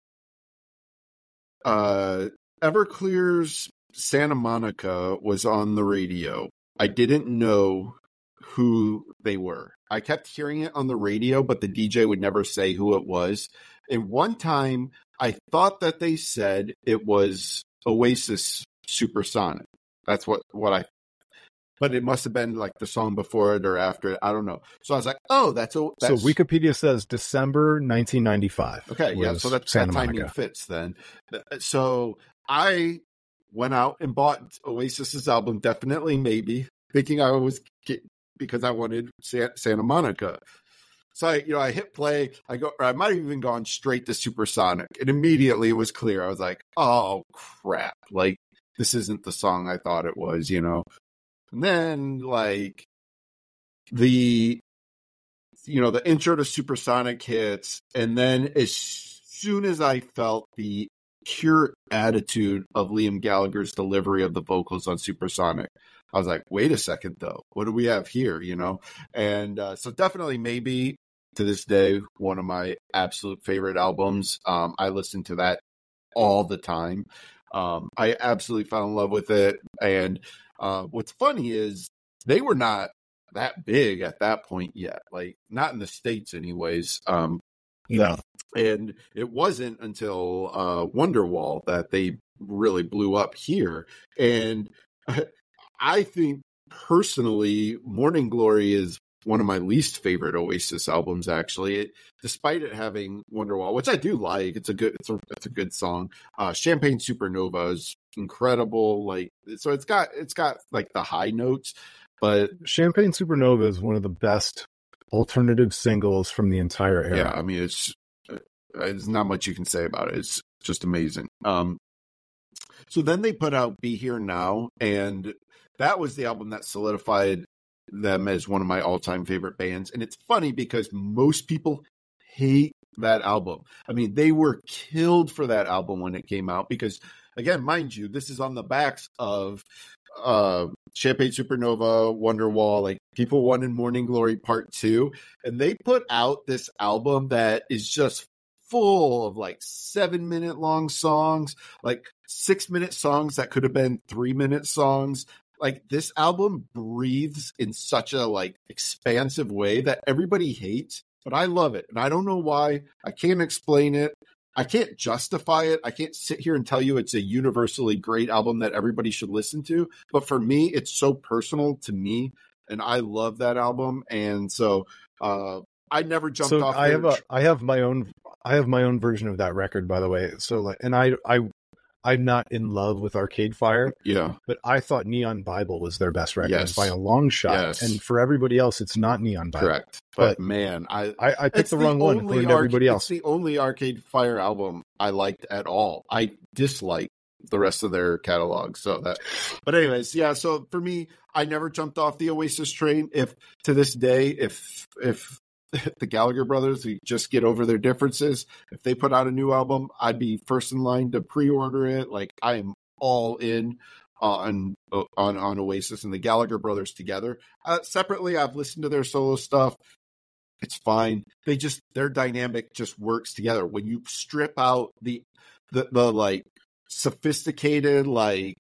uh, Everclear's Santa Monica was on the radio, I didn't know who they were. I kept hearing it on the radio, but the D J would never say who it was. And one time, I thought that they said it was Oasis Supersonic. That's what, what I, but it must have been like the song before it or after it. I don't know. So I was like, oh, that's a, that's... So Wikipedia says December nineteen ninety-five. Okay, yeah, so that, that timing fits then. So I went out and bought Oasis's album, Definitely Maybe, thinking I was, get, because I wanted Santa Monica. So I, you know, I hit play. I go, or I might have even gone straight to Supersonic, and immediately it was clear. I was like, "Oh crap! Like this isn't the song I thought it was," you know. And then, like the, you know, the intro to Supersonic hits, and then as soon as I felt the pure attitude of Liam Gallagher's delivery of the vocals on Supersonic, I was like, "Wait a second, though. What do we have here?" You know. And uh, so, definitely, maybe. To this day, one of my absolute favorite albums. Um, I listen to that all the time. Um, I absolutely fell in love with it. And uh, what's funny is they were not that big at that point yet, like not in the States anyways. Um, no. And it wasn't until uh, Wonderwall that they really blew up here. And I think personally, Morning Glory is one of my least favorite Oasis albums, actually. It, despite it having Wonderwall, which I do like, it's a good, it's a, it's a good song. Uh, Champagne Supernova is incredible. Like, so it's got, it's got like the high notes, but Champagne Supernova is one of the best alternative singles from the entire era. Yeah, I mean, it's, there's not much you can say about it. It's just amazing. Um, so then they put out Be Here Now, and that was the album that solidified them as one of my all-time favorite bands. And it's funny because most people hate that album. I mean, they were killed for that album when it came out because, again, mind you, this is on the backs of uh, Champagne Supernova, Wonderwall, like people wanted Morning Glory Part two, and they put out this album that is just full of like seven minute long songs, like six minute songs that could have been three minute songs. Like this album breathes in such a like expansive way that everybody hates, but I love it. And I don't know why. I can't explain it. I can't justify it. I can't sit here and tell you it's a universally great album that everybody should listen to. But for me, it's so personal to me, and I love that album. And so uh, I never jumped so off. I have a, I have my own, I have my own version of that record, by the way. So like, and I, I. I'm not in love with Arcade Fire. Yeah. But I thought Neon Bible was their best record yes. by a long shot. Yes. And for everybody else, it's not Neon Bible. Correct. But, but man, I I, I picked the, the wrong one according to everybody else. It's the only Arcade Fire album I liked at all. I dislike the rest of their catalog. So that, but anyways, yeah. So for me, I never jumped off the Oasis train. If to this day, if, if, the Gallagher brothers, who just get over their differences, if they put out a new album, I'd be first in line to pre-order it. Like I am all in on on on Oasis and the Gallagher brothers together. Uh, separately, I've listened to their solo stuff. It's fine. They just their dynamic just works together. When you strip out the the, the like sophisticated like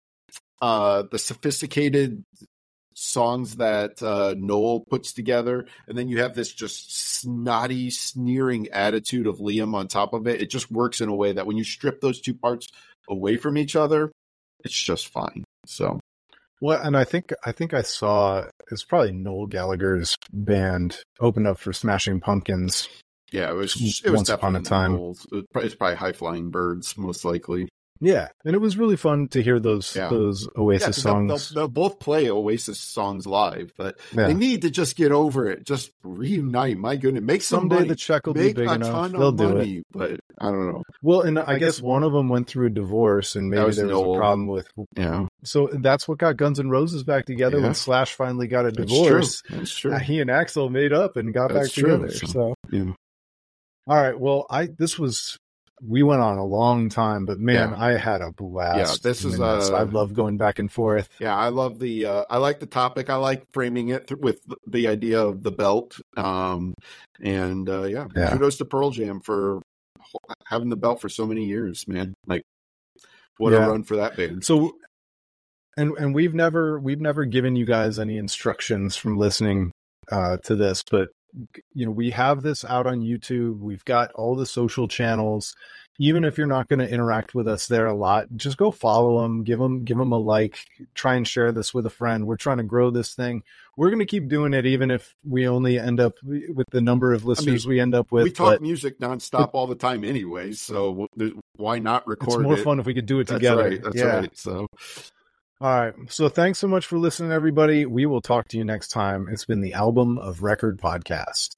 uh the sophisticated songs that uh, Noel puts together, and then you have this just snotty, sneering attitude of Liam on top of it. It just works in a way that when you strip those two parts away from each other, it's just fine. So, well, and I think I think I saw it's probably Noel Gallagher's band opened up for Smashing Pumpkins. Yeah, it was. It was once upon a time. Noel's. It's probably High Flying Birds, most likely. Yeah, and it was really fun to hear those yeah. those Oasis yeah, songs. They'll, they'll, they'll both play Oasis songs live, but yeah. they need to just get over it. Just reunite. My goodness, make some someday money. the check will make be big a enough. Ton They'll of do money, it. But I don't know. Well, and I, I guess, guess one of them went through a divorce, and maybe was there was Noel. a problem with. Yeah. So that's what got Guns N' Roses back together yeah. when Slash finally got a divorce. That's true. That's true. Uh, he and Axl made up and got that's back true. together. So, so. Yeah. All right. Well, I this was we went on a long time, but man, yeah. I had a blast. Yeah, this is uh, I love going back and forth. Yeah, I love the uh, I like the topic. I like framing it th- with the idea of the belt. Um, and uh, yeah, yeah, kudos to Pearl Jam for having the belt for so many years, man. Like, what yeah. a run for that band. So, and and we've never we've never given you guys any instructions from listening uh, to this, but you know, we have this out on YouTube. We've got all the social channels. Even if you're not going to interact with us there a lot, just go follow them, give them, give them a like, try and share this with a friend. We're trying to grow this thing. We're going to keep doing it, even if we only end up with the number of listeners I mean, we end up with. We talk but, music nonstop it, all the time anyway, so why not record it? It's more it? fun if we could do it That's together. Right. That's yeah. right. So. All right. So thanks so much for listening, everybody. We will talk to you next time. It's been the Album of Record podcast.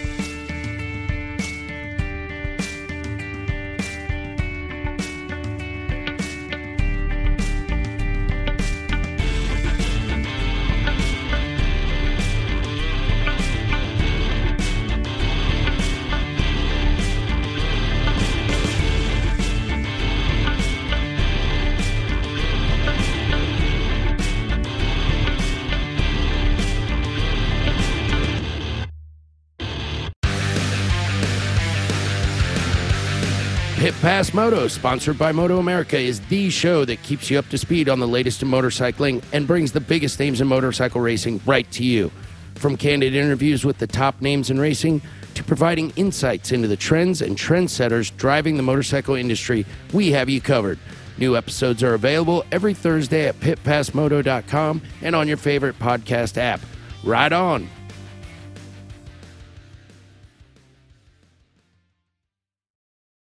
Pit Pass Moto, sponsored by Moto America, is the show that keeps you up to speed on the latest in motorcycling and brings the biggest names in motorcycle racing right to you. From candid interviews with the top names in racing to providing insights into the trends and trendsetters driving the motorcycle industry, we have you covered. New episodes are available every Thursday at pit pass moto dot com and on your favorite podcast app. Ride on!